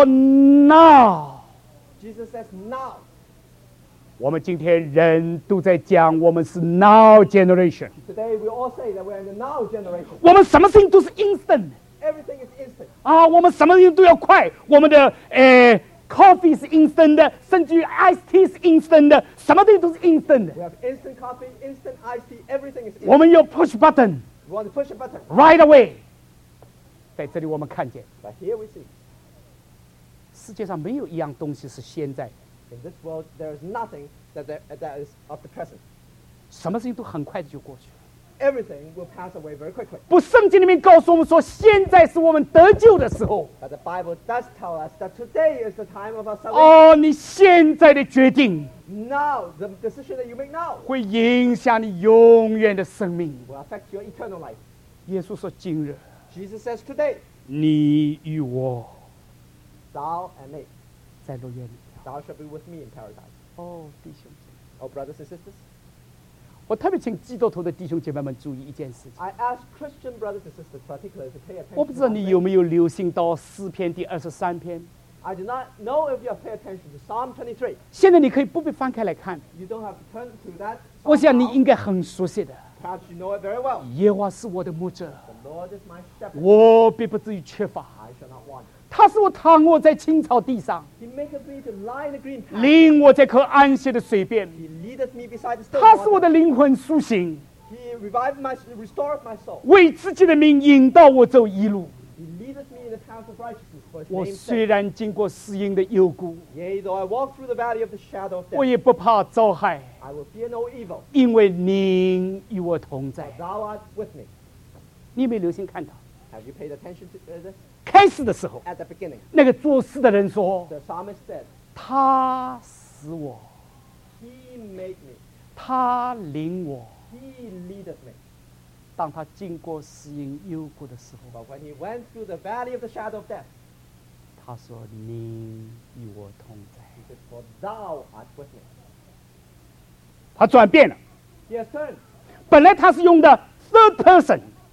now。 Jesus says now. 我们今天人都在讲，我们是 now generation， Today we all say that we're in the now generation. 我们什么事情都是 instant。 Everything is instant. 啊，我们什么事情都要快，我们的呃 coffee 是 instant 的，甚至于 iced tea 是 instant 的，什么东西都是 instant 的。 We have instant coffee, instant iced tea, everything is 我 instant. 们要 push button We want to push a button. right away。在这里我们看见， But here we see, 世界上没有一样东西是现在的， in this world, there is nothing that, there, that is of the present. 什么事情都很快的就过去了。 Everything will pass away very quickly. 不，圣经里面告诉我们说，现在是我们得救的时候。 But the Bible does tell us that today is the time of our salvation. 哦，你现在的决定 Now, the decision that you make now 会影响你永远的生命。 will affect your eternal life. 耶稣说：“今日 Jesus says today, 你与我 thou and me, 在乐园里。” thou shalt be with me in paradise. 哦，弟兄姐妹， Oh, brothers and sisters, 我特别请基督徒的弟兄姐妹们注意一件事情。 I ask Christian brothers and sisters particularly to pay 我不 attention 知 to 道你 one 有 thing. 没有留心到诗篇第二十三篇。 I do not know if you have paid attention to Psalm twenty-three. 现在你可以不必翻开来看， You don't have to turn to that. 我 Psalm 想你 now. 应该很熟悉的。 Perhaps you know it very well. 耶和华是我的牧者， The Lord is my shepherd. 我必不至于缺乏。 I shall not want. 他使我躺卧在青草地上， He maketh me to lie in the green path. 领我在可安息的水边。 He leadeth me beside the still 他使我 waters. 的灵魂苏醒， He revived my, restoreth my soul. 为自己的名引导我走一路。 He leadeth me in the path of righteousness for his 我 name's 虽 sake. 然经过死荫的幽谷， Yea, though I walk through the valley of the shadow of 我 death, 也不怕遭害， I will fear no evil. 因为您与我同在 For。thou art with me. 你有没有留心看到？ Have you paid attention to uh, this? 开始的时候， At the beginning, 那个作诗的人说 the psalmist said, 他使我， He made me. 他领我。 He leadeth me. 当他经过死荫幽谷的时候， But when he went through the valley of the shadow of death, 他说：“您与我同在。 he said, For thou art with me. ” 他转变了， He has turned. 本来他是用的 third person，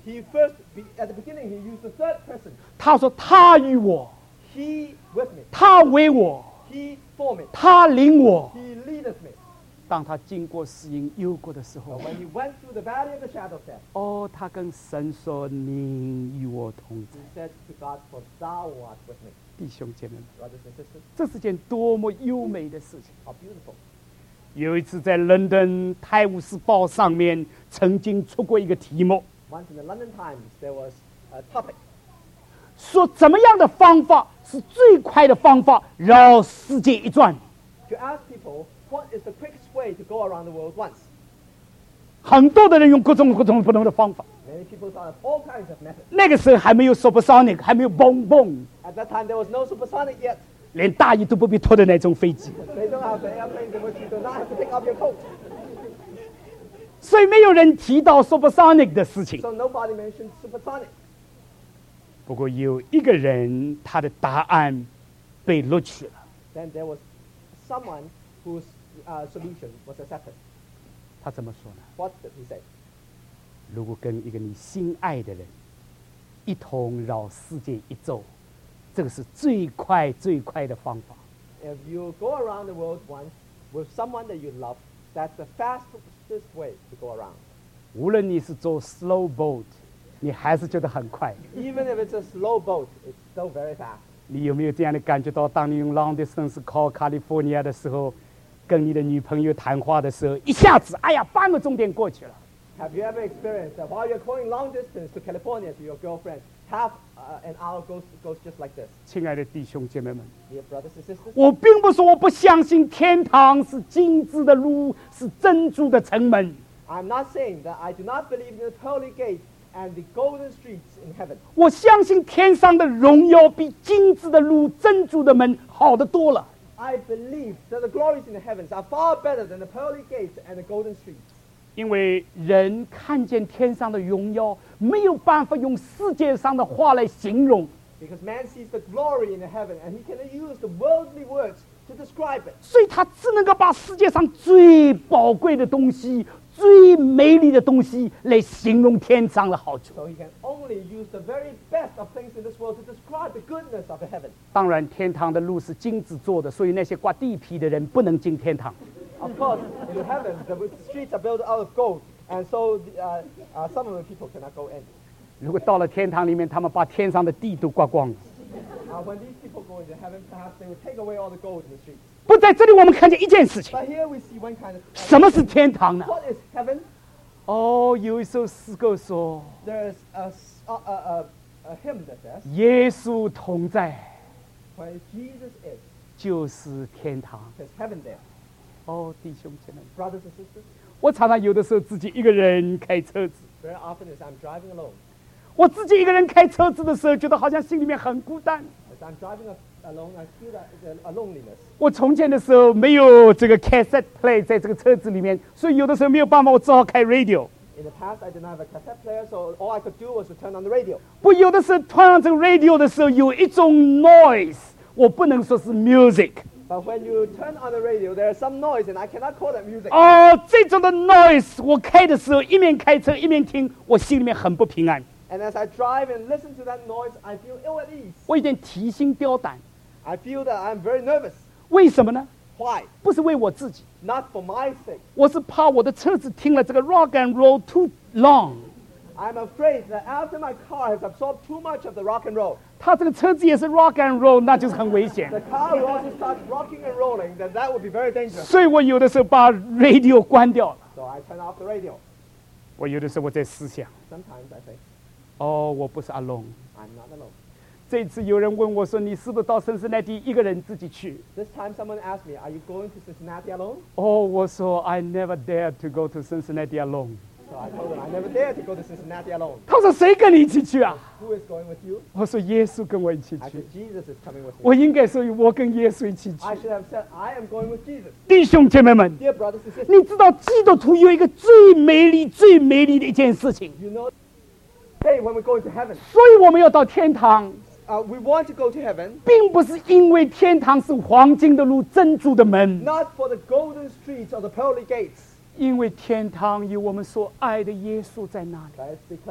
He first, be, at the beginning, he used the third person. 他说他与我， He with me. 他为我， He for me. 他领我。 He leadeth me. 当他经过死荫幽谷的时 But 候， when he went through the valley of the shadow of death, 哦，他跟神说：“您与我同在。 he said to God, For thou art with me. ” 弟兄姐妹们， Brothers and sisters, 这是件多么优美的事情！ how beautiful. 有一次在伦敦《泰晤士报》上面曾经出过一个题目， Once in the London Times, there was a topic 说怎么样的方法是最快的方法绕世界一转。 to ask people, what is the quickest way to go around the world once? 很多的人用各种各种不同的方法。 Many people thought of all kinds of methods. 那个时候还没有 supersonic， 还没有蹦蹦， At that time, there was no supersonic yet. 连大衣都不必脱的那种飞机， They don't have the airplanes in which you do not have to take off your coat. 所以没有人提到 supersonic 的事情。 So nobody mentioned supersonic. 不过有一个人，他的答案被录取了。 Then there was someone whose uh, solution was accepted. 他怎么说呢？ What did he say? 如果跟一个你心爱的人一同绕世界一周，这个是最快最快的方法。 If you go around the world once with someone that you love, that's the fastest way to go around. 无论你是坐 slow boat， 你还是觉得很快。 Even if it's a slow boat, it's still very fast. 你有没有这样的感觉到，当你用 long distance call California 的时候，跟你的女朋友谈话的时候，一下子，哎呀，半个钟点过去了。 Have you ever experienced that while you're going long distance to California to your girlfriend, half uh, an hour goes, goes just like this? 亲爱的弟兄姐妹们， Dear brothers and sisters, 我并不说我不相信天堂是金子的路，是珍珠的城门。 I'm not saying that I do not believe in the pearly gate and the golden streets in heaven. 我相信天上的荣耀比金子的路、珍珠的门好得多了。 I believe that the glories in the heavens are far better than the pearly gates and the golden streets. 因为人看见天上的荣耀，没有办法用世界上的话来形容， Because man sees the glory in the heaven and he cannot use the worldly words to describe it. 所以他只能够把世界上最宝贵的东西、最美丽的东西来形容天上的好处。 So he can only use the very best of things in this world to describe the goodness of the heaven. 当然，天堂的路是金子做的，所以那些刮地皮的人不能进天堂。 Of course, in the heavens, the streets are built out of gold, and so uh, uh, some of the people cannot go in. 如果到了天堂里面，他们把天上的地都刮光了。 Uh, when these people go into heaven, perhaps they will take away all the gold in the streets. 不在这里，我们看见一件事情： But here we see one kind of... 什么是天堂呢？ What is heaven? 哦，有一首诗歌说 There's a, s- a, a, a, a hymn that says, 耶稣同在 where Jesus is, 就是天堂。 there's heaven there. 哦，弟兄姐妹， Brothers and sisters, 我常常有的时候自己一个人开车子， very often as I'm driving alone, 我自己一个人开车子的时候，觉得好像心里面很孤单。 as I'm driving a- alone, I feel that a, a loneliness. 我从前的时候没有这个 cassette play 在这个车子里面，所以有的时候没有办法，我只好开 radio。 In the past, I did not have a cassette player, so all I could do was to turn on the radio. 我有的时候突然这个 radio 的时候，有一种 noise， 我不能说是 music。 But when you turn on the radio, there is some noise, and I cannot call that music. 哦，这种的 noise， 我开的时候一面开车一面听，我心里面很不平安， And as I drive and listen to that noise, I feel ill at ease. 我有点提心吊胆。 I feel that I'm very nervous. 为什么呢？ Why? 不是为我自己， Not for my sake. 我是怕我的车子听了这个 rock and roll too long。 I'm afraid that after my car has absorbed too much of the rock and roll, 他这个车子也是 rock and roll， 那就是很危险 the。car will also start rocking and rolling, then that would be very dangerous. 所以我有的时候把 radio 关掉了。 So I turn off the radio. 我有的时候我在思想， Sometimes I say, 哦，我不是 alone。 I'm not alone. 这次有人问我说，你是不是到圣士奈地一个人自己去？ This time someone asked me, are you going to Cincinnati alone? 哦，我说 I never dare to go to Cincinnati alone。 So I told them, I never dare to go to Cincinnati alone. 他说谁跟你一起去啊？ Who is going with you? 我说耶稣跟我一起 I 去 said,。Jesus is coming with me. 我应该说我跟耶稣一起去。 I should have said, I am going with Jesus. 弟兄姐妹们， Dear brothers and sisters, 你知道基督徒有一个最美丽、最美丽的一件事情， you know, hey, when we go into heaven, 所以我们要到天堂， uh, we want to go to heaven, 并不是因为天堂是黄金的路、珍珠的门， not for the golden streets or the pearly gates, 因为天堂有我们所爱的耶稣在那里。 but it's because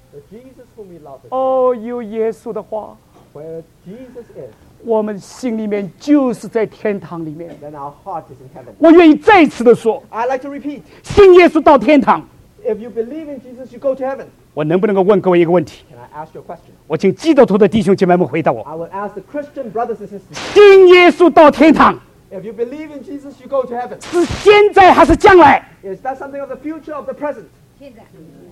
The Jesus whom we love is 哦，有耶稣的话， where Jesus is, 我们心里面就是在天堂里面。 then our heart is in heaven. 我愿意再次的说， I like to repeat, 信耶稣到天堂。 if you believe in Jesus, you go to heaven. 我能不能够问各位一个问题？ Can I ask you a question? 我请基督徒的弟兄姐妹们回答我： I will ask the Christian brothers and sisters, 信耶稣到天堂 if you believe in Jesus, you go to heaven. 是现在还是将来？ Is that something of the future or of the present? 现在，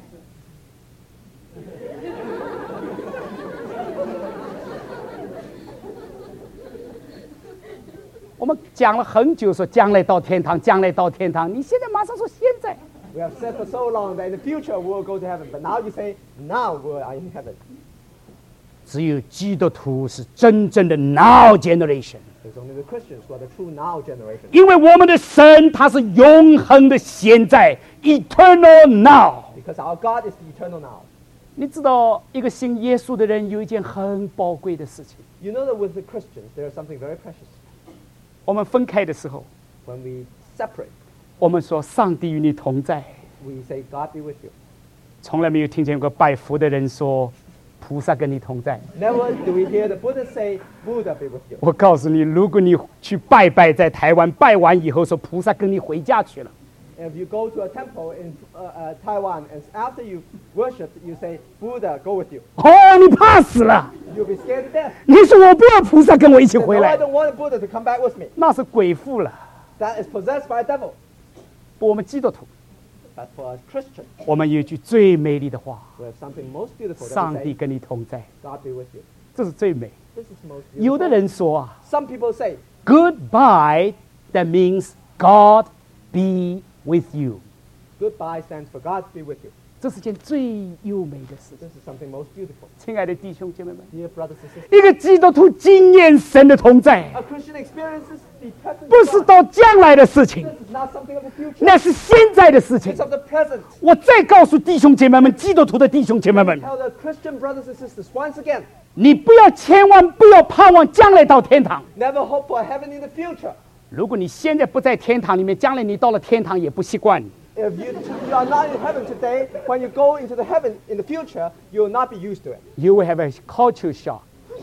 我们讲了很久，说将来到天堂，将来到天堂。你现在马上说现在， We have said for so long that in the future we will go to heaven, but now you say, now we are in heaven. 只有基督徒是真正的 now generation， It's only the Christians who are the true now generation. 因为我们的神他是永恒的现在 ，eternal now。 Because our God is the eternal now. 你知道，一个信耶稣的人有一件很宝贵的事情。 You know that with the Christians, there is something very precious. 我们分开的时候， When we separate, 我们说上帝与你同在， we say, God be with you. 从来没有听见过拜佛的人说菩萨跟你同在。 Never do we hear the Buddha say, Buddha be with you. 我告诉你，如果你去拜拜，在台湾拜完以后说菩萨跟你回家去了， If you go to a temple in uh, uh, Taiwan, and after you worship, you say, Buddha, go with you. 哦，你怕死了。 You'll be scared to death. 你说我不要菩萨跟我一起 Say, 回 no, I 来， don't want Buddha to come back with me. 那是鬼附了。 That is possessed by a devil. 我们基督徒， But for a Christian, 我们有一句最美丽的话： we have something most beautiful. 上 That 帝 we say, 跟你同在， God be with you. 这是最美。 This is most 有的 beautiful. 人说啊 Some people say, ，Goodbye that means God be with you， goodbye stands for God be with you. 这是件最优美的事情。 This is something most beautiful. 亲爱的弟兄姐妹们， Dear brothers and sisters, 一个基督徒经验神的同在， a Christian experiences the presence 不 of 是 God. 到将来的事情， This is not something of the future. 那是现在的事情 It's。of the present. 我再告诉弟兄姐妹们，基督徒的弟兄姐妹们， Tell the Christian brothers and sisters once again, 你不要千万不要盼望将来到天堂。 never hope for heaven in the future. 如果你现在不在天堂里面，将来你到了天堂也不习惯。 If you, you are not in heaven today, when you go into the heaven in the future, you will not be used to it. You will have a culture shock.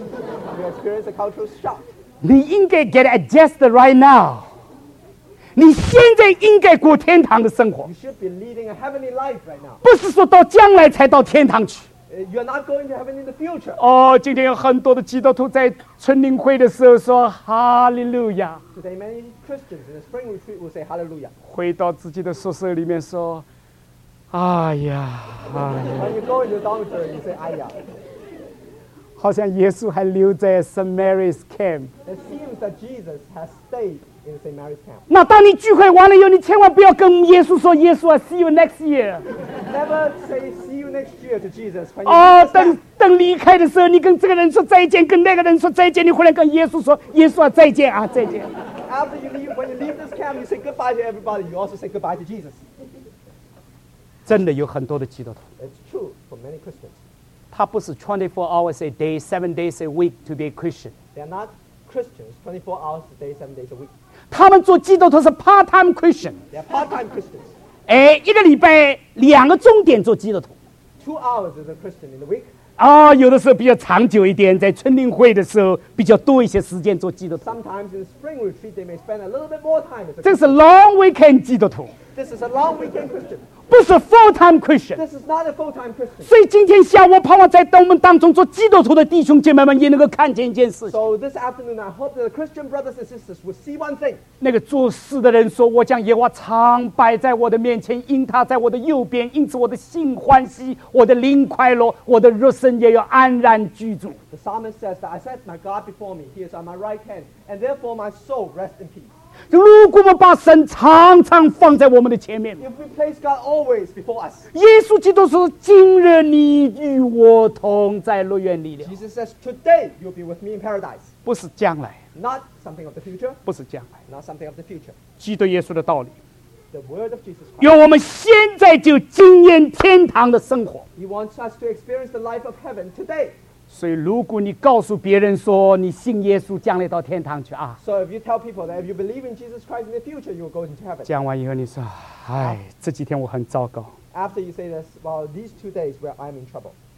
You experience a cultural shock. 你应该 get adjusted right now。你现在应该过天堂的生活 You，should be leading a heavenly life right now. 不是说到将来才到天堂去。 Uh, You are not going to heaven in the future. 哦，今天有很多的基督徒在春灵会的时候说哈利路亚， Today, many Christians in the spring retreat will say Hallelujah. 回到自己的宿舍里面说，哎呀，哎呀， When you go into the dormitory, you say Ayah. 好像耶稣还留在 Saint Mary's camp。 It seems that Jesus has stayed in Saint Mary's camp. 那当你聚会完了以后，你千万不要跟耶稣说耶稣啊 ，See you next year。 Never say see you next year to Jesus. When you 哦 leave，the 等 camp, 等离开的时候，你跟这个人说再见，跟那个人说再见，你忽然跟耶稣说耶稣啊再见啊再见。 after you leave, when you leave this camp, you say goodbye to everybody. You also say goodbye to Jesus. 真的有很多的基督徒， It's true for many Christians. 他不是 twenty-four hours a day, seven days a week to be a Christian。 They are not Christians twenty-four hours a day, seven days a week. 他们做基督徒是 part-time Christian， They are part-time Christians. 哎，一个礼拜两个钟点做基督徒。 Two hours as a Christian in the week. 啊、有的时候比较长久一点，在春令会的时候比较多一些时间做基督徒。 Sometimes in the spring retreat, they may spend a little bit more time as a 这 Christian. 是 long weekend 基督徒， This is a long weekend Christian. 不是 full-time Christian。 This is not a full-time Christian. 所以今天下午，我盼望在我们当中做基督徒的弟兄姐妹们也能够看见一件事情： So this afternoon, I hope that the Christian brothers and sisters will see one thing. 那个做事的人说：“我将耶和华常摆在我的面前，因他在我的右边，因此我的心欢喜，我的灵快乐，我的肉身也要安然居住。” The psalmist says that I set my God before me. He is on my right hand, and therefore my soul rests in peace. 如果我们把神常常放在我们的前面， If we place God always before us, 耶稣基督说：“今日你与我同在乐园里了。 Jesus says, today you'll be with me in paradise. ” 不是将来， Not something of the future, 不是将来， not something of the future. 基督耶稣的道理， The word of Jesus Christ. 要我们现在就经验天堂的生活。 He wants us to experience the life of heaven today. 所以，如果你告诉别人说你信耶稣，将来到天堂去啊， So if you tell people that if you believe in Jesus Christ in the future, you will go into heaven. 讲完以后你说：“哎，这几天我很糟糕。” After you say this, well, these two days where I'm in trouble.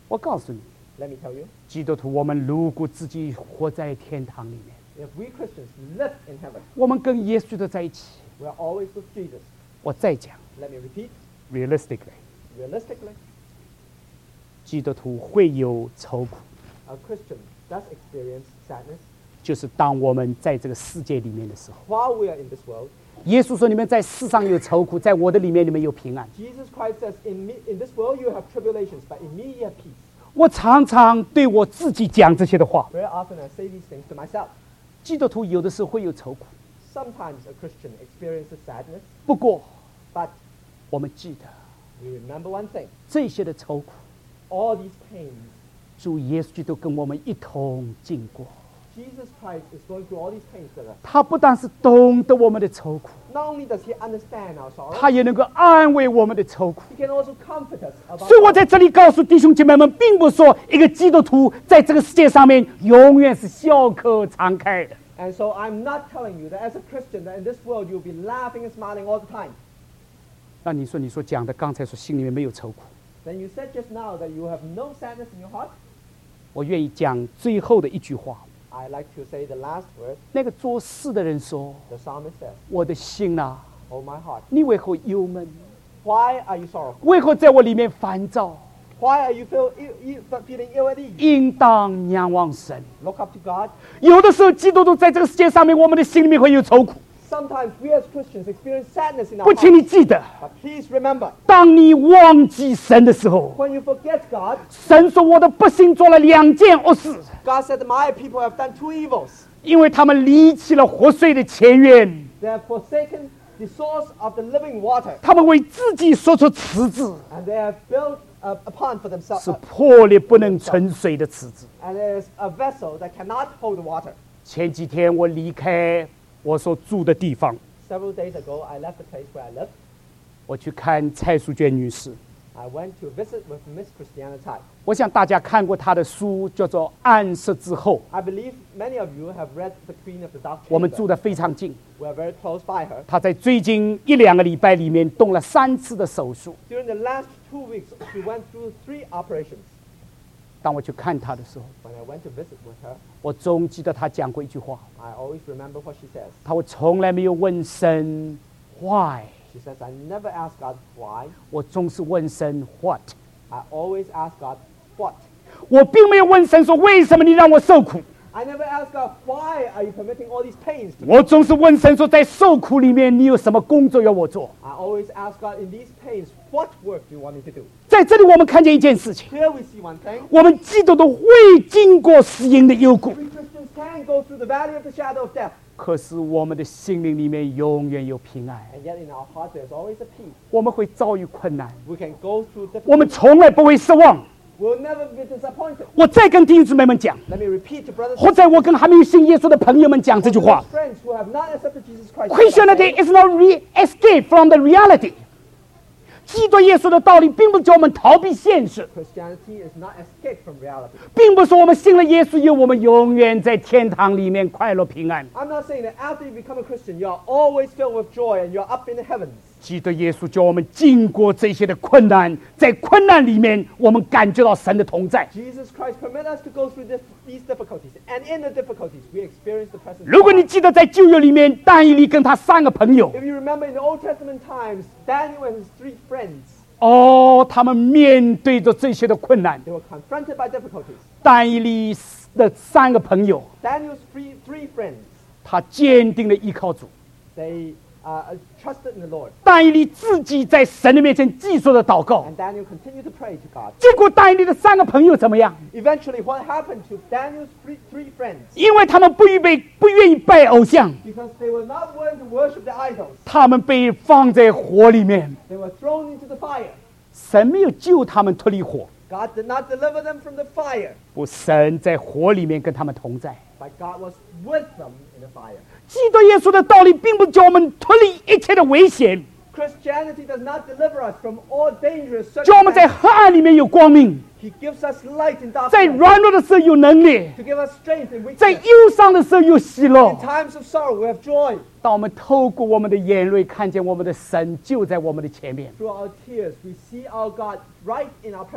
我告诉你， Let me tell you, 基督徒，我们如果自己活在天堂里面， if we Christians live in heaven, 我们跟耶稣的在一起。 we are always with Jesus. 我再讲 Let me repeat, ，realistically， realistically, 基督徒会有愁苦， a Christian does experience sadness 就是当我们在这个世界里面的时候。 while we are in this world. 耶稣说：“你们在世上有愁苦，在我的里面你们有平安。” Jesus Christ says, in, me, in this world you have tribulations, but in me you have peace. 我常常对我自己讲这些的话。 Very often I say these things to myself. 基督徒有的时候会有愁苦， Sometimes a Christian experiences sadness, 不过 but 我们记得 we remember one thing. 这些的愁苦， All these pains, 主耶稣基督跟我们一同经过。 Jesus Christ is going through all these pains with us. 他不但是懂得我们的愁苦， Not only does he understand our sorrow, 他也能够安慰我们的愁苦。 he can also comfort us about 所以我 our 在这里告诉弟兄姐妹们，并不是说一个基督徒在这个世界上面永远是笑口常开的。 And so I'm not telling you that as a Christian that in this world you'll be laughing and smiling all the time. 那你说，你所讲的刚才说心里面没有愁苦， Then you said just now that you have no sadness in your heart. 我愿意讲最后的一句话。 I like to say the last word. 那个做事的人说 The psalmist says, 我的心啊， Oh my heart, 你为何忧闷？ why are you sorrowful? 为何在我里面烦躁？ Why are you feel, ill, ill, feeling ill at ease? 应当仰望神。 Look up to God. 有的时候，基督徒在这个世界上面，我们的心里面会有愁苦。 Sometimes we as Christians experience sadness in our 不，请 hearts. 你记得， But please remember, 当你忘记神的时候， when you forget God, 神说我的百姓做了两件恶事， God said, My people have done two evils. 因为他们离弃了活水的泉源， They have forsaken the source of the living water, 他们为自己说出池子， and they have built a, a pond for themselves. 是破裂不能存水的池子。 And there is a vessel that cannot hold the water. 前几天我离开我所住的地方， Several days ago, I left the place where I live. 我去看蔡淑娟女士。 I went to visit with Miss Christiana Tai. 我想大家看过她的书，叫做《暗色之后》。 I believe many of you have read The Queen of the Dark 我们 Chamber. 住得非常近， We are very close by her. 她在最近一两个礼拜里面动了三次的手术。 During the last two weeks, she went through three operations. 当我去看她的时候， When I went to visit with her, 我总记得她讲过一句话， I always remember what she says. 她说从来没有问神 why， She says, I never ask God why. 我总是问神 what。 I always ask God what. 我并没有问神说为什么你让我受苦， I never ask God why are you permitting all these pains to me. 我总是问神说在受苦里面你有什么工作要我做。 I always ask God in these pains, what work do you want me to do? 在这里我们看见一件事情， Here we see one thing. 我们基督徒会经过死荫的幽谷， We Christians can go through the valley of the shadow of death. 可是我们的心灵里面永远有平安。 And yet in our heart there's always a peace. 我们会遭遇困难， We can go through 我们 difficulties. 从来不会失望。 We'll never be disappointed. 我再跟弟兄姊妹们讲， Let me repeat to brothers 或者我跟还没有信耶稣的朋友们讲这句 and 话 friends who have not accepted Jesus Christ. ：Christianity is not re escape from the reality。基督耶稣的道理，并不是叫我们逃避现实， Christianity is not escape from reality. 并不是说我们信了耶稣以后，我们永远在天堂里面快乐平安。 I'm not saying that after you become a Christian, you're always filled with joy and you're up in the heavens. 基督耶稣叫我们经过这些的困难，在困难里面，我们感觉到神的同在。 Jesus Christ permit us to go through this, these difficulties. And in the difficulties, we experience the presence of 如果你 God. 记得在旧约里面，但以理跟他三个朋友， If you remember in the Old Testament times, Daniel and his three friends, 哦，他们面对着这些的困难， they were confronted by difficulties. 但以理的三个朋友， Daniel's three, three friends, 他坚定的依靠主。 they uh, trusted in the Lord. 但以理自己在神的面前继续的祷告， And Daniel continued to pray to God. 结果但以理的三个朋友怎么样？ Eventually, what happened to Daniel's three, three friends? 因为他们不预备、不愿意拜偶像， Because they were not willing to worship the idols. 他们被放在火里面。 They were thrown into the fire. 神没有救他们脱离火， God did not deliver them from the fire, 不，神在火里面跟他们同在。 but God was with them in the fire. 基督耶稣的道理，并不是叫我们脱离一切的危险， Christianity does not deliver us from all dangerous 叫我们在 circumstances. 黑暗里面有光明， He gives us light in 在 darkness, 软弱的时候有能力， to give us strength in 在 weakness. 忧伤的时候有喜乐 In。times of sorrow, we have joy. 当我们透过我们的眼泪看见我们的神就在我们的前面， Through our tears, we see our God right in our presence.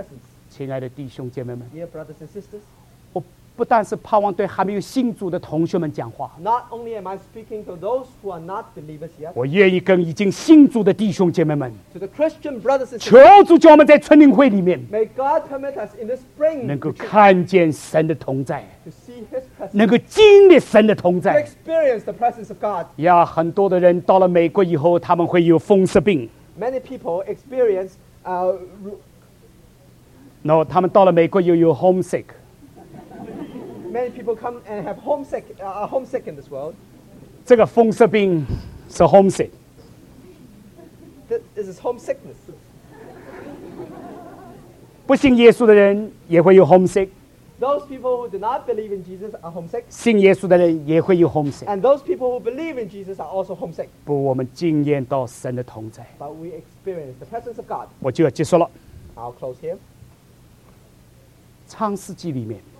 亲爱的弟兄姐妹们， Dear brothers and sisters, 我不但是盼望对还没有信主的同学们讲话， not only am I speaking to those who are not believers yet, 我愿意跟已经信主的弟兄姐妹们， to the Christian brothers and 求 sisters, 主叫我们在春灵会里面 may God permit us in the spring 能够 to, 看见神的同在， to see His presence, 能够经历神的同 to 在。 experience the presence of God. 呀，很多的人到了美国以后，他们会有风湿病。 Many people experience, uh, ru- 然后他们到了美国又有 homesick。 many people come and have homesick, uh, are homesick in this world. 这个风湿病是 homesick。 This this is homesickness. 不信耶稣的人也会有 homesick， Those people who do not believe in Jesus are homesick, 信耶稣的人也会有 homesick。 and those people who believe in Jesus are also homesick. 不，我们经验到神的同在， But we experience the presence of God. 我就要结束了。 I'll close here. 创世纪里面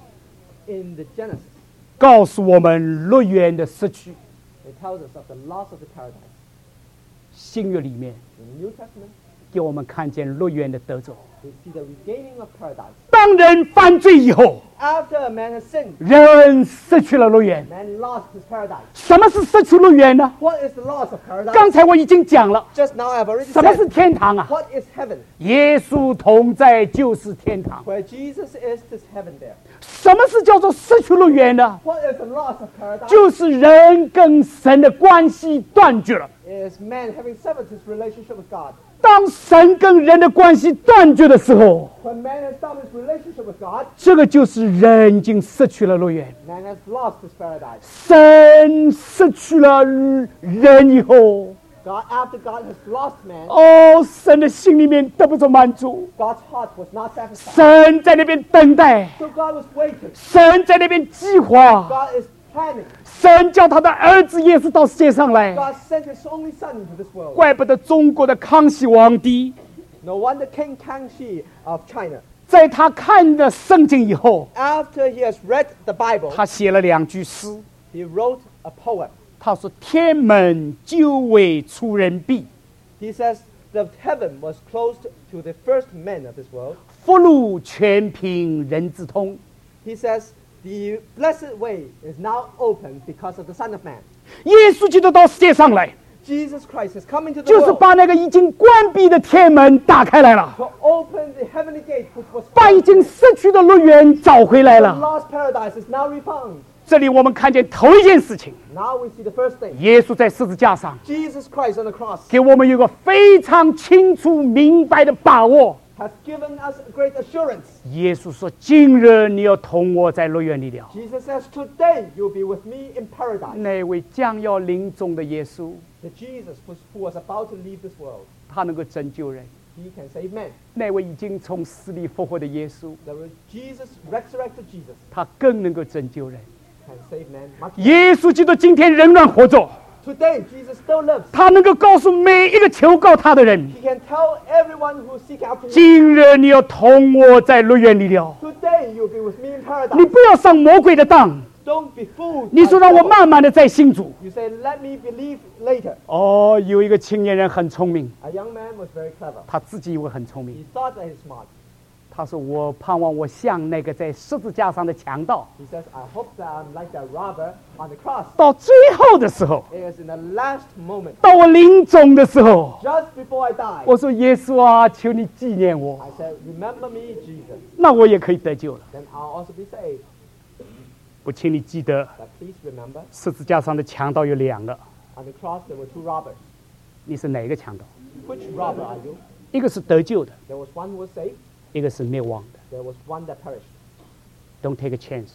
In the Genesis, 告诉我们乐园的失去， it tells us of the loss of the paradise. 新约里面 In the New Testament, 给我们看见乐园的得着。 we see the regaining of paradise. 当人犯罪以后， After a man has sinned, 人失去了乐园。 man lost his paradise. 什么是失去乐园呢？ What is the loss of paradise? 刚才我已经讲了， Just now I've already 什么是 said. 天堂啊？ What is heaven? 耶稣同在就是天堂。 Where Jesus is, there's heaven there. 什么是叫做失去乐园呢？ What is the loss of paradise? 就是人跟神的关系断绝了。 It is man having severed his relationship with God. 当神跟人的关系断绝的时候， When man has stopped his relationship with God, 这个就是人已经失去了乐园。 man has lost his paradise. 神失去了人以后， God, after God has lost man, 哦，神的心里面得不到满足， God's heart was not satisfied. 神在那边等待， So God was waiting. 神在那边计划， God is planning. 神叫他的儿子耶稣到世界上来。 God sent his only son into this world. 怪不得中国的康熙皇帝， No wonder King Kangxi of China, 在他看了圣经以后， after he has read the Bible, 他写了两句诗。 he wrote a poem. 他说：“天门久未出人避， He says, the heaven was closed to the first men of this world. 福禄全凭人之通。 He says, the blessed way is now open because of the Son of Man. 耶稣基督到世界上来， Jesus Christ has come into the 就是 world 把那个已经关闭的天门打开来了， to open the heavenly gate which was 把已 closed. 经失去的乐园找回来 The 了。 lost paradise is now refound. 这里我们看见头一件事情， Now we see the first thing. 耶稣在十字架上 Jesus Christ on the cross 给我们有个非常清楚明白的把握。 has given us great assurance. 耶稣说：“今日你要同我在乐园里了。” Jesus says, today you'll be with me in paradise. 那位将要临终的耶稣， The Jesus was, who was about to leave this world, 他能够拯救人。 he can save men. 那位已经从死里复活的耶稣， The re- Jesus, resurrected Jesus, 他更能够拯救人。 can save men much more. 耶稣基督今天仍然活着， Today Jesus still lives. 他能够告诉每一个求告他的人： He can tell everyone who seek after him, 今日你要同我在乐园里了。 today you'll be with me in 你 paradise. 不要上魔鬼的当。 Don't be fooled. 你 by 说让我 devil. 慢慢的再信主。 You say, let me believe later. 哦，有一个青年人很聪明， A young man was very clever. 他自己以为很聪明。 He thought that he's smart. 他说：“我盼望我像那个在十字架上的强盗。 He says, I hope that I'm like that robber on the cross. 到最后的时候， It is in the last moment, 到我临终的时候， just before I die. 我说耶稣啊，求你纪念我， I said, remember me, Jesus. 那我也可以得救了。 Then I'll also be saved. 我请你记得， But please remember, 十字架上的强盗有两个， on the cross there were two robbers. 你是哪一个强盗？ Which robber are you? 一个是得救的， There was one who was saved. 一个是灭亡的。 There was one that perished. Don't take a chance。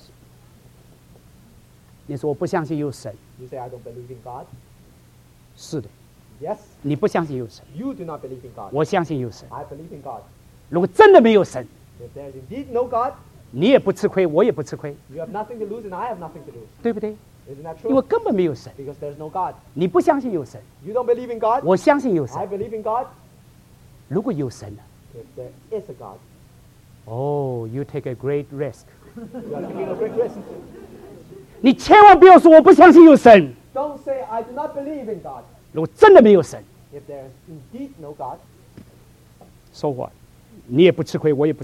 你说我不相信有神， You say, I don't believe in God. 是的， Yes, 你不相信有神， you do not believe in God. 我相信有神。 I believe in God. 如果真的没有神， If there is indeed no God, 你也不吃亏，我也不吃亏， you have nothing to lose and I have nothing to lose. 对不对？ Isn't that 因为 true? 根本没有神。 Because there's no God. 你不相信有神， You don't believe in God. 我相信有 I 神。 believe in God. 如果有神呢？ If there is a God, 哦、y o u take a great risk。 you are taking a great risk. 你千万不要说我不相信有神。 Don't say, I do not believe in God. 如果真的没有神， If there is indeed no God, 说话，你也不吃亏，我也不吃亏。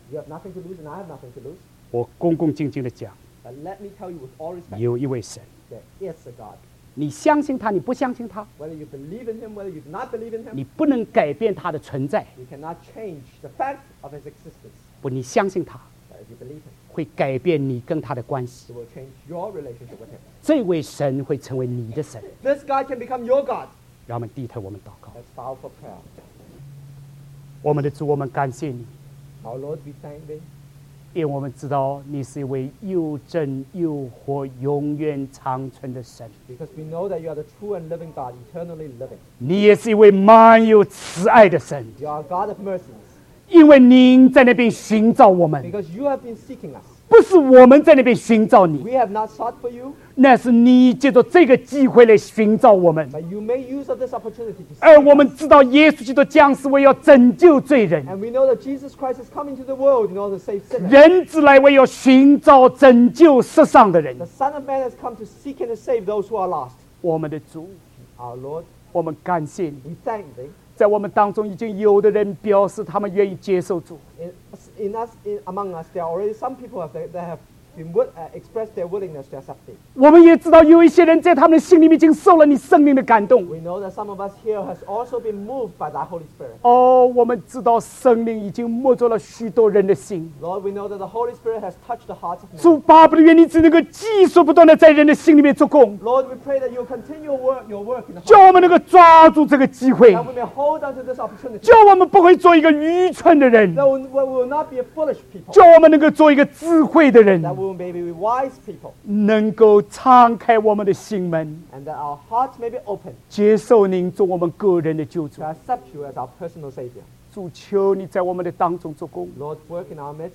You have nothing to lose, and I have nothing to lose. 我恭恭敬敬的讲， But let me tell you with all respect, 有一位神， there is a God. 你相信他，你不相信他， Whether you believe in him, whether you do not believe in him, 你不能改变他的存在。 you cannot change the fact of his existence. 不，你相信他， But if you believe him, 会改变你跟他的关系。 it will change your relationship with him. 这位神会成为你的神。 This God can become your God. 让我们低头，我们祷告。 Let's bow for prayer. 我们的主，我们感谢你， Our Lord, we thank thee, 因为我们知道你是一位又真又活、永远长存的神。 because we know that you are the true and living God, eternally living. 你也是一位满有慈爱的神， You are a God of mercies, 因为您在那边寻找我们， because you have been seeking us. 不是我们在那边寻找你， We have not sought for you, 那是你借着这个机会来寻找我们。 but you made use of this opportunity to 而 seek 我们 us. 知道，耶稣基督降世为要拯救罪人， And we know that Jesus Christ is coming to the world in order to save sinners. 人子来为要寻找拯救世上的人 The。Son of Man has come to seek and to save those who are lost. 我们的主， Our Lord, 我们感谢你， we thank thee. 在我们当中已经有的人表示他们愿意接受主， In, in us, in, among us, there are already some people have, that have been, wi- uh, expressed their willingness to accept thee. 我们也知道有一些人在他们的心里面已经受了你圣灵的感动。 We know that some of us here has also been moved by thy Holy Spirit. 哦，我们知道圣灵已经摸着了许多人的心。 Lord, we know that the Holy Spirit has touched the hearts of men. 主巴不得愿你只能够继续不断的在人的心里面做工， Lord, we pray that you will continue your work, your work in the 叫 heart, 我们能够抓住这个机会， that we may hold on to this opportunity, 叫我们不会做一个愚蠢的人， that we, we will not be a foolish people, 叫我们能够做一个智慧的人， that we may be wise people, 能够敞开我们的心门， and that our hearts may be open 接受您做我们个人的救主 to。accept you as our personal Savior. 主，求你在我们的当中做工。 Lord, work in our midst.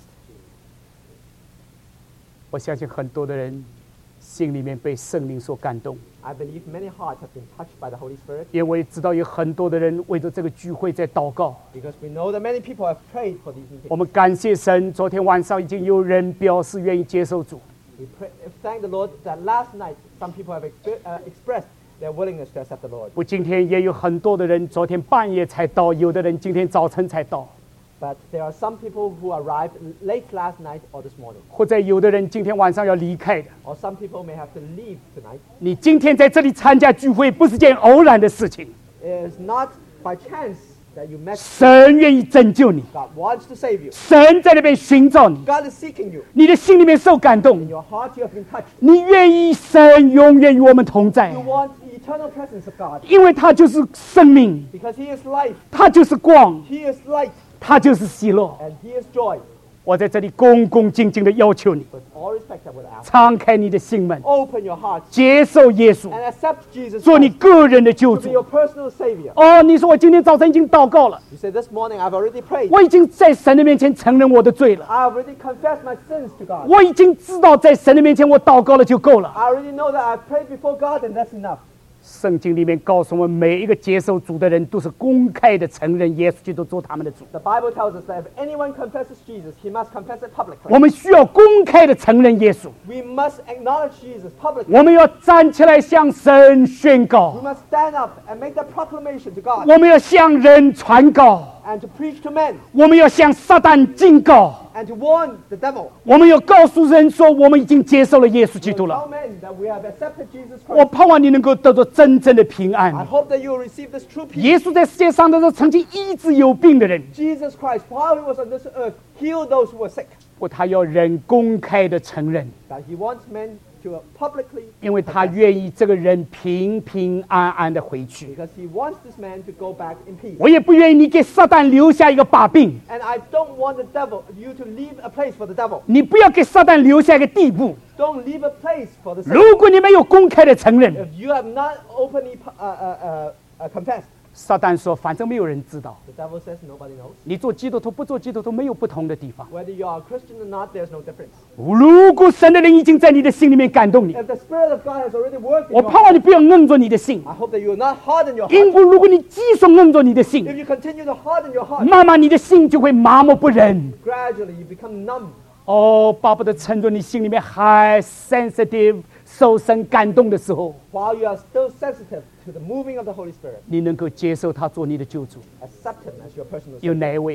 我相信很多的人心里面被圣灵所感动， I believe many hearts have been touched by the Holy Spirit, 因为我也知道有很多的人为着这个聚会在祷告。 because we know that many people have prayed for these 我 meetings. 们感谢神，昨天晚上已经有人表示愿意接受主。 We pray, thank the Lord that last night some people have expe- uh, expressed their willingness to accept the Lord. 不，今天也有很多的人昨天半夜才到，有的人今天早晨才到， But there are some people who arrived late last night or this morning, 或者有的人今天晚上要离开的。 or some people may have to leave tonight. 你今天在这里参加聚会，不是件偶然的事情。 It is not by chance that you met 神愿意拯救你， God wants to save you. 神在那边寻找你， God is seeking you. 你的心里面受感 In 动， your heart you have been touched. 你愿意神永远与我们同在 You，want the eternal presence of God, 因为他就是生命， because He is life, 他就是光， He is light, 他就是喜乐。 and He is joy. 我在这里恭恭敬敬的要求你， With all respect, I would ask, 敞开你的心门， open your heart 接受耶稣， and accept Jesus 做你 Christ 个人的救 to be 主。 your personal Savior. 哦，你说我今天早晨已经祷告了， You say, this morning I've already prayed. 我已经在神的面前承认我的罪了， I already confessed my sins to God. 我已经知道在神的面前我祷告了就够了。 I already know that I've prayed before God, and that's enough. 圣经里面告诉我们，每一个接受主的人都是公开的承认耶稣基督做他们的主。 The Bible tells us that if anyone confesses Jesus, he must confess it publicly. 我们需要公开的承认耶稣， We must acknowledge Jesus publicly. 我们要站起来向神宣 We 告， must stand up and make that proclamation to God 我们要向人传告， and to preach to men 我们要向撒旦警告， and to warn the devil. 我们要告诉人说，我们已经接受了耶稣基督 Tell 了。 men that we have accepted Jesus 我 Christ. 盼望你能够得到真正的平 I 安。 hope that you will receive this true peace. 耶稣在世界上的时候，曾经医治有病的人， Jesus Christ, while he was on this earth, healed those who were sick. 不，他要人公开的承认， That he wants men to publicly, 因为他愿意这个人平平安安的回去。 because he wants this man to go back in peace. 我也不愿意你给撒旦留下一个把柄， And I don't want the devil, you to leave a place for the devil. 你不要给撒旦留下一个地步。 Don't leave a place for the Satan. 如果你没有公开的承认， If you have not openly uh, uh, uh, uh, confessed, 撒旦说，反正没有人知道， the devil says nobody knows. 你做基督徒不做基督徒没有不同的地方。 Whether you are a Christian or not, there's no difference. 如果神的灵已经在你的心里面感动你， If the Spirit of God has already worked in 我 your 盼望 heart, 你不要硬着你的心， I hope that you will not harden your 因 heart. 为如果你继续硬着你的 If 心， you continue to harden your heart, 慢慢你的心就会麻木不仁。 gradually you become numb. 哦，巴不得趁着你心里面还 sensitive、受神感动的时候， While you are still sensitive to the moving of the Holy Spirit, 你能够接受他做你的救主。 accept Him as your personal 有 Savior. 哪一位？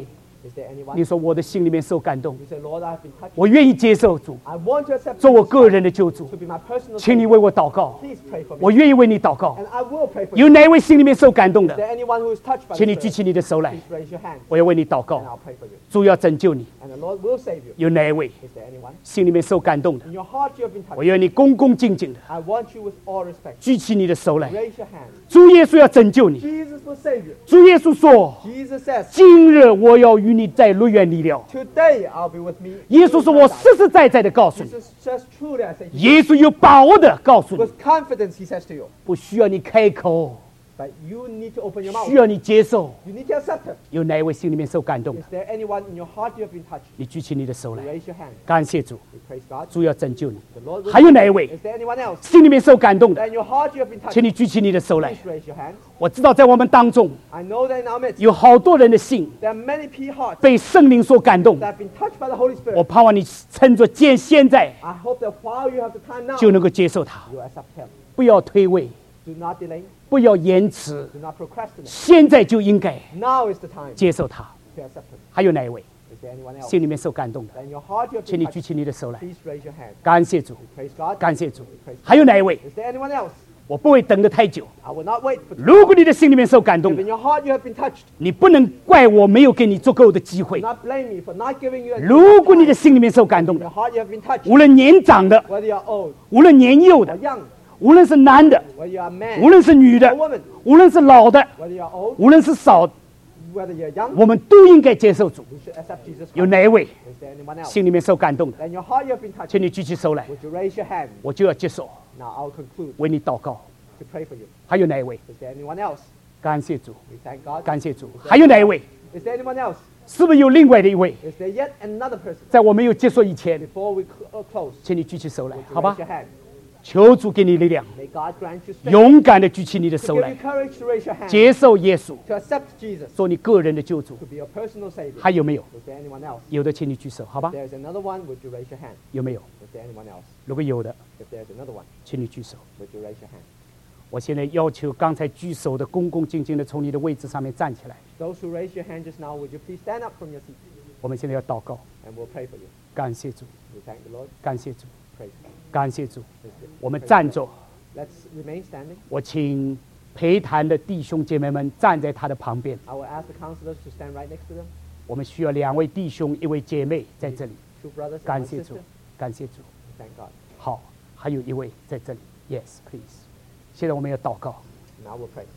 Is there anyone? 你说我的心里面受感动， You say, Lord, I have been touched. 我愿意接受主， I want to accept 做我 Jesus 个人的救主 to，be my personal 请你 Savior. 为我祷告， Please pray for me. 我愿意为你祷告。 And I will pray for 有 you. 哪一位心里面受感动 Is 的， there anyone who is touched by 请你 the 举 Spirit? 起你的手来， Please raise your hand 我要为你祷 and 告。 I'll pray for you. 主要拯救你。 And the Lord will save you. 有哪一位 Is there anyone? 心里面受感动的， In your heart you have been 我 touched. 愿你恭恭敬敬的 I want you with all respect. 举起你的手来。 Raise your hand. 主耶稣要拯救你。 Jesus will save you. 主耶稣说 Jesus says, 今日我要与你在乐园里了。 today I'll be with me. 耶稣说我实实在在的告诉你， Jesus says, truly I say to you. 耶稣有把握的告诉你， With confidence he says to you. 不需要你开口， But you need to open your 需 mouth. 要你接受。 You need to accept him. 有哪一位心里面受感动的， Is there anyone in your heart you have been touched? 你举起你的手来。 Raise your hand. 感谢主， We praise God. 主要拯救你。 The Lord will 还有哪一位 Is there anyone else? 心里面受感动的， That in your heart you have been touched? 请你举起你的手来。 Please raise your hand. 我知道在我们当中 I know that in our midst 有好多人的心 there are many P hearts 被圣灵所感动， that have been touched by the Holy 我 Spirit. 盼望你趁着见现在 I hope that while you have the time now, 就能够接受它， you accept him. 不要推诿， Do not delay. 不要延迟， Do not procrastinate. 现在就应该 Now is the time 接受它。 to accept him. 还有哪一位 Is there anyone else? 心里面受感动的， That in your heart you have 请 been 你举 touched? 起你的手来。 Please raise your hand. 感谢主， Praise God. 感谢主。还有哪一位？ Is there anyone else? 我不会等得太久。 I will not wait for too 如果你的心里面受感动 If 的 in，your heart you have been touched, 你不能怪我没有给你足够的机会 do。not blame me for not giving you a 如果你的 time. 心里面受感动 In your 的， heart you have been touched, 无论年长的， whether you're old 无论年幼 or 的， young, 无论是男的， whether you're a man 无论是女 or 的 a，woman, 无论是老的， whether you're old, 无论是少， whether you're young, 我们都应该接受主。 you should accept Jesus 有 Christ. 哪一位 Is there anyone else? 心里面受感动的， That in your heart you have been touched, 请你举起手来， would you raise your hand? 我就要接受， Now I'll conclude 为你祷告。 to pray for you. 还有哪一位？ Is there anyone else? 感谢主， We thank God. 感谢主。还有哪一位？ Is there anyone else? 是不是有另外的一位？ Is there yet another person? 在我没有结束以前， Before we cl- uh, close, 请你举起手来， would you 好吧 raise？your hand? 求主给你力量， May God grant you strength 勇敢的举起你的 to 手 give 来 you，courage to raise your hand, 接受耶稣， to accept Jesus, 做你个人的救主。 to be your personal Savior. 还有没有？ Is there anyone else? 有的，请你举手，好吧 If？there's another one, would you raise your hand? 有没有？ Is there anyone else? 如果有的， If there's another one, 请你举手。 would you raise your hand? 我现在要求刚才举手的恭恭敬敬的从你的位置上面站起来。 Those who raised your hand just now, would you please stand up from your seat 我们现在要祷告， and we'll pray for you. 感谢主， We thank the Lord. 感谢主， Praise God. 感谢主。 Praise God. 我们 Praise 站 God. 着， Let's remain standing. 我请陪谈的弟兄姐妹们站在他的旁边。 I will ask the counselors to stand right next to them. 我们需要两位弟兄，一位姐妹在这里。 Two brothers and 感 one 谢主 sister.， 感谢主。 We thank God. 好，还有一位在这里。Yes, please。现在我们要祷告， Now we'll pray.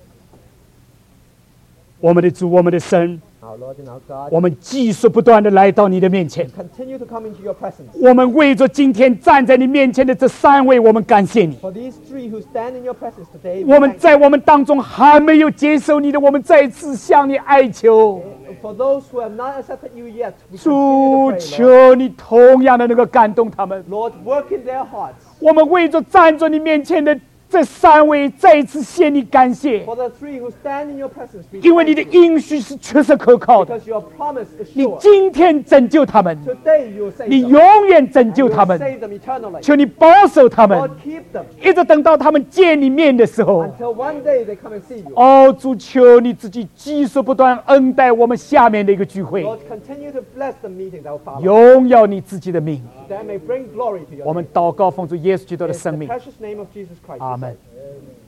我们的主，我们的神， Our Lord and our God, 我们继续不断的来到你的面前。 continue to come into your presence. 我们为着今天站在你面前的这三位，我们感谢你。 For these three who stand in your presence today, we 我们 thank 在我们当中还没有接受你的，我们再次向你哀求， you. For those who have not accepted you yet, we 主 continue to pray, Lord. 求你同样的能够感动他们。 Lord, work in their hearts. 我们为着站在你面前的这三位，再一次向你感谢， For the three who stand in your presence, we 因为你的 thank you. 应许是确实可靠的。 Because your promise is 你 sure. 今天拯救他们， Today you will save 你 them. 永远拯 And 救 you 他 will 们。 save them eternally. 求你保守他们， Lord, keep them 一直等到他们见你面的时候。 until one day they come and see you. 哦，主，求你自己继续不断恩待我们下面的一个聚会， Lord, continue to bless the meeting that will follow. 荣耀你自己的名。 That may bring glory to your 我 name. 们祷告，奉主耶稣基督的 In 生 the 命， precious name of Jesus Christ. 阿门。 Amen.